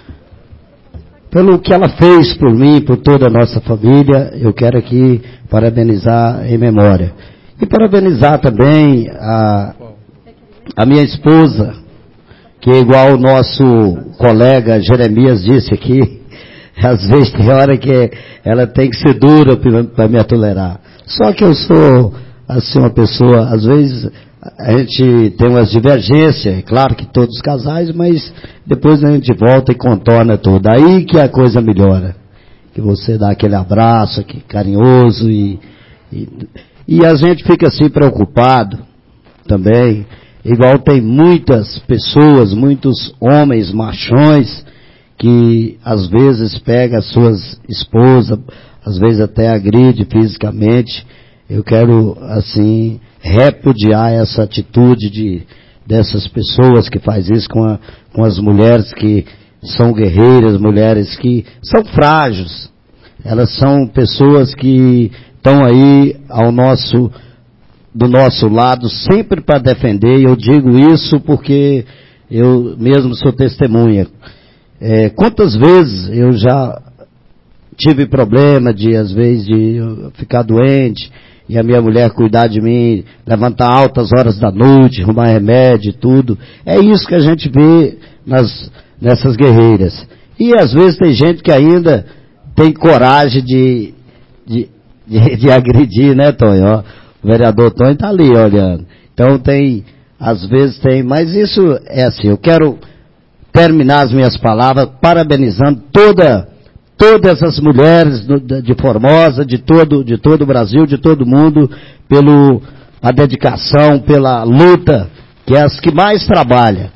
pelo que ela fez por mim, por toda a nossa família. Eu quero aqui parabenizar em memória. E parabenizar também a, a minha esposa, que é igual o nosso colega Jeremias disse aqui, às vezes tem hora que ela tem que ser dura para me tolerar. Só que eu sou, assim, uma pessoa, às vezes a gente tem umas divergências, é claro que todos os casais, mas depois a gente volta e contorna tudo. Aí que a coisa melhora. Que você dá aquele abraço aqui, carinhoso e, e, e a gente fica assim preocupado também. Igual tem muitas pessoas, muitos homens machões, que às vezes pega as suas esposas, às vezes até agride fisicamente. Eu quero, assim, repudiar essa atitude de, dessas pessoas que faz isso com, a, com as mulheres que são guerreiras, mulheres que são frágeis. Elas são pessoas que estão aí ao nosso, do nosso lado, sempre para defender. E eu digo isso porque eu mesmo sou testemunha. É, quantas vezes eu já tive problema de, às vezes, de ficar doente, e a minha mulher cuidar de mim, levantar altas horas da noite, arrumar remédio e tudo. É isso que a gente vê nas, nessas guerreiras. E às vezes tem gente que ainda tem coragem de, de, de, de agredir, né, Tonho? Ó, o vereador Tonho está ali olhando. Então tem, às vezes tem, mas isso é assim, eu quero terminar as minhas palavras parabenizando toda, todas as mulheres do, de Formosa, de todo, de todo o Brasil, de todo o mundo, pela a dedicação, pela luta, que é as que mais trabalham.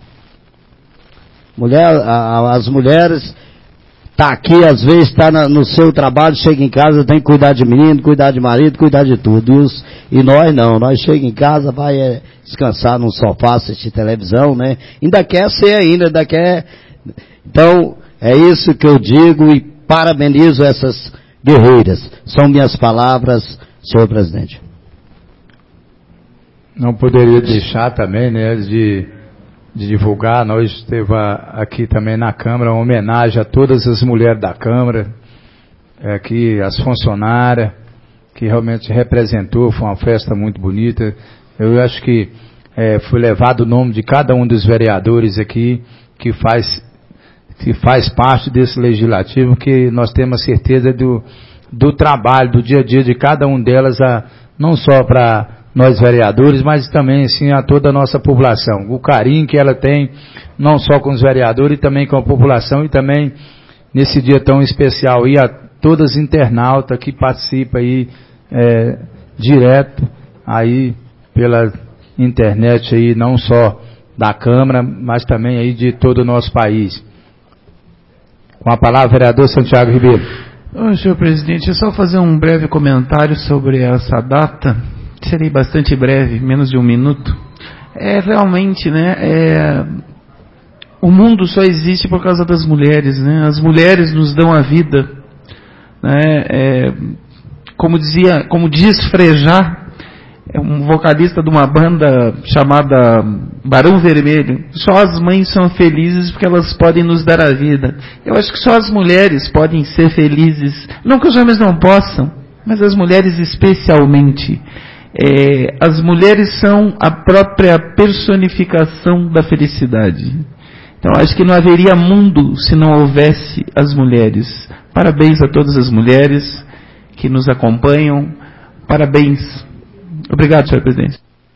Mulher, a, as mulheres tá aqui, às vezes está no seu trabalho, chega em casa, tem que cuidar de menino, cuidar de marido, cuidar de tudo. E, os, e nós não, nós chega em casa, vai é, descansar num sofá, assistir televisão, né? Ainda quer ser ainda, ainda quer. Então, é isso que eu digo e parabenizo essas guerreiras. São minhas palavras, senhor presidente. Não poderia deixar também, né, de, de divulgar. Nós teve aqui também na Câmara uma homenagem a todas as mulheres da Câmara, aqui as funcionárias, que realmente representou, foi uma festa muito bonita. Eu acho que é, foi levado o nome de cada um dos vereadores aqui, que faz, que faz parte desse legislativo, que nós temos certeza do, do trabalho, do dia a dia de cada um delas, a, não só para nós vereadores, mas também assim a toda a nossa população. O carinho que ela tem, não só com os vereadores, e também com a população, e também nesse dia tão especial, e a todas as internautas que participam aí é, direto aí pela internet aí, não só da Câmara, mas também aí de todo o nosso país. Com a palavra, vereador Santiago Ribeiro. Ô, senhor presidente, é só fazer um breve comentário sobre essa data. Serei bastante breve, menos de um minuto. É realmente, né, é, o mundo só existe por causa das mulheres, né? As mulheres nos dão a vida, né? É, como dizia, como diz Frejá, é um vocalista de uma banda chamada Barão Vermelho. Só as mães são felizes porque elas podem nos dar a vida. Eu acho que só as mulheres podem ser felizes. Não que os homens não possam, mas as mulheres especialmente. É, as mulheres são a própria personificação da felicidade. Então acho que não haveria mundo se não houvesse as mulheres. Parabéns a todas as mulheres que nos acompanham. Parabéns. Obrigado, senhor presidente.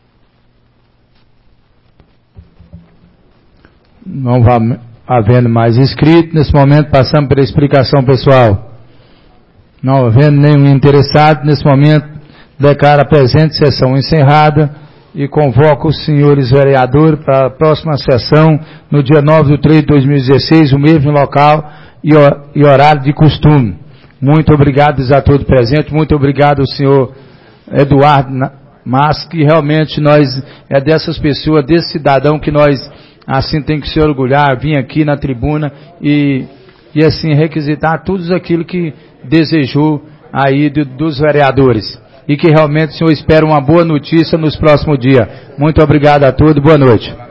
Não vai havendo mais inscrito. Nesse momento passamos pela explicação pessoal. Não havendo nenhum interessado, nesse momento declaro a presente sessão encerrada e convoco os senhores vereadores para a próxima sessão, no dia nove de três de dois mil e dezesseis, o mesmo local e horário de costume. Muito obrigado a todos presentes, muito obrigado ao senhor Eduardo Mas, que realmente nós, é dessas pessoas, desse cidadão que nós, assim, tem que se orgulhar, vir aqui na tribuna e, e assim, requisitar tudo aquilo que desejou aí do, dos vereadores. e que realmente o senhor espera uma boa notícia nos próximos dias. Muito obrigado a todos, boa noite.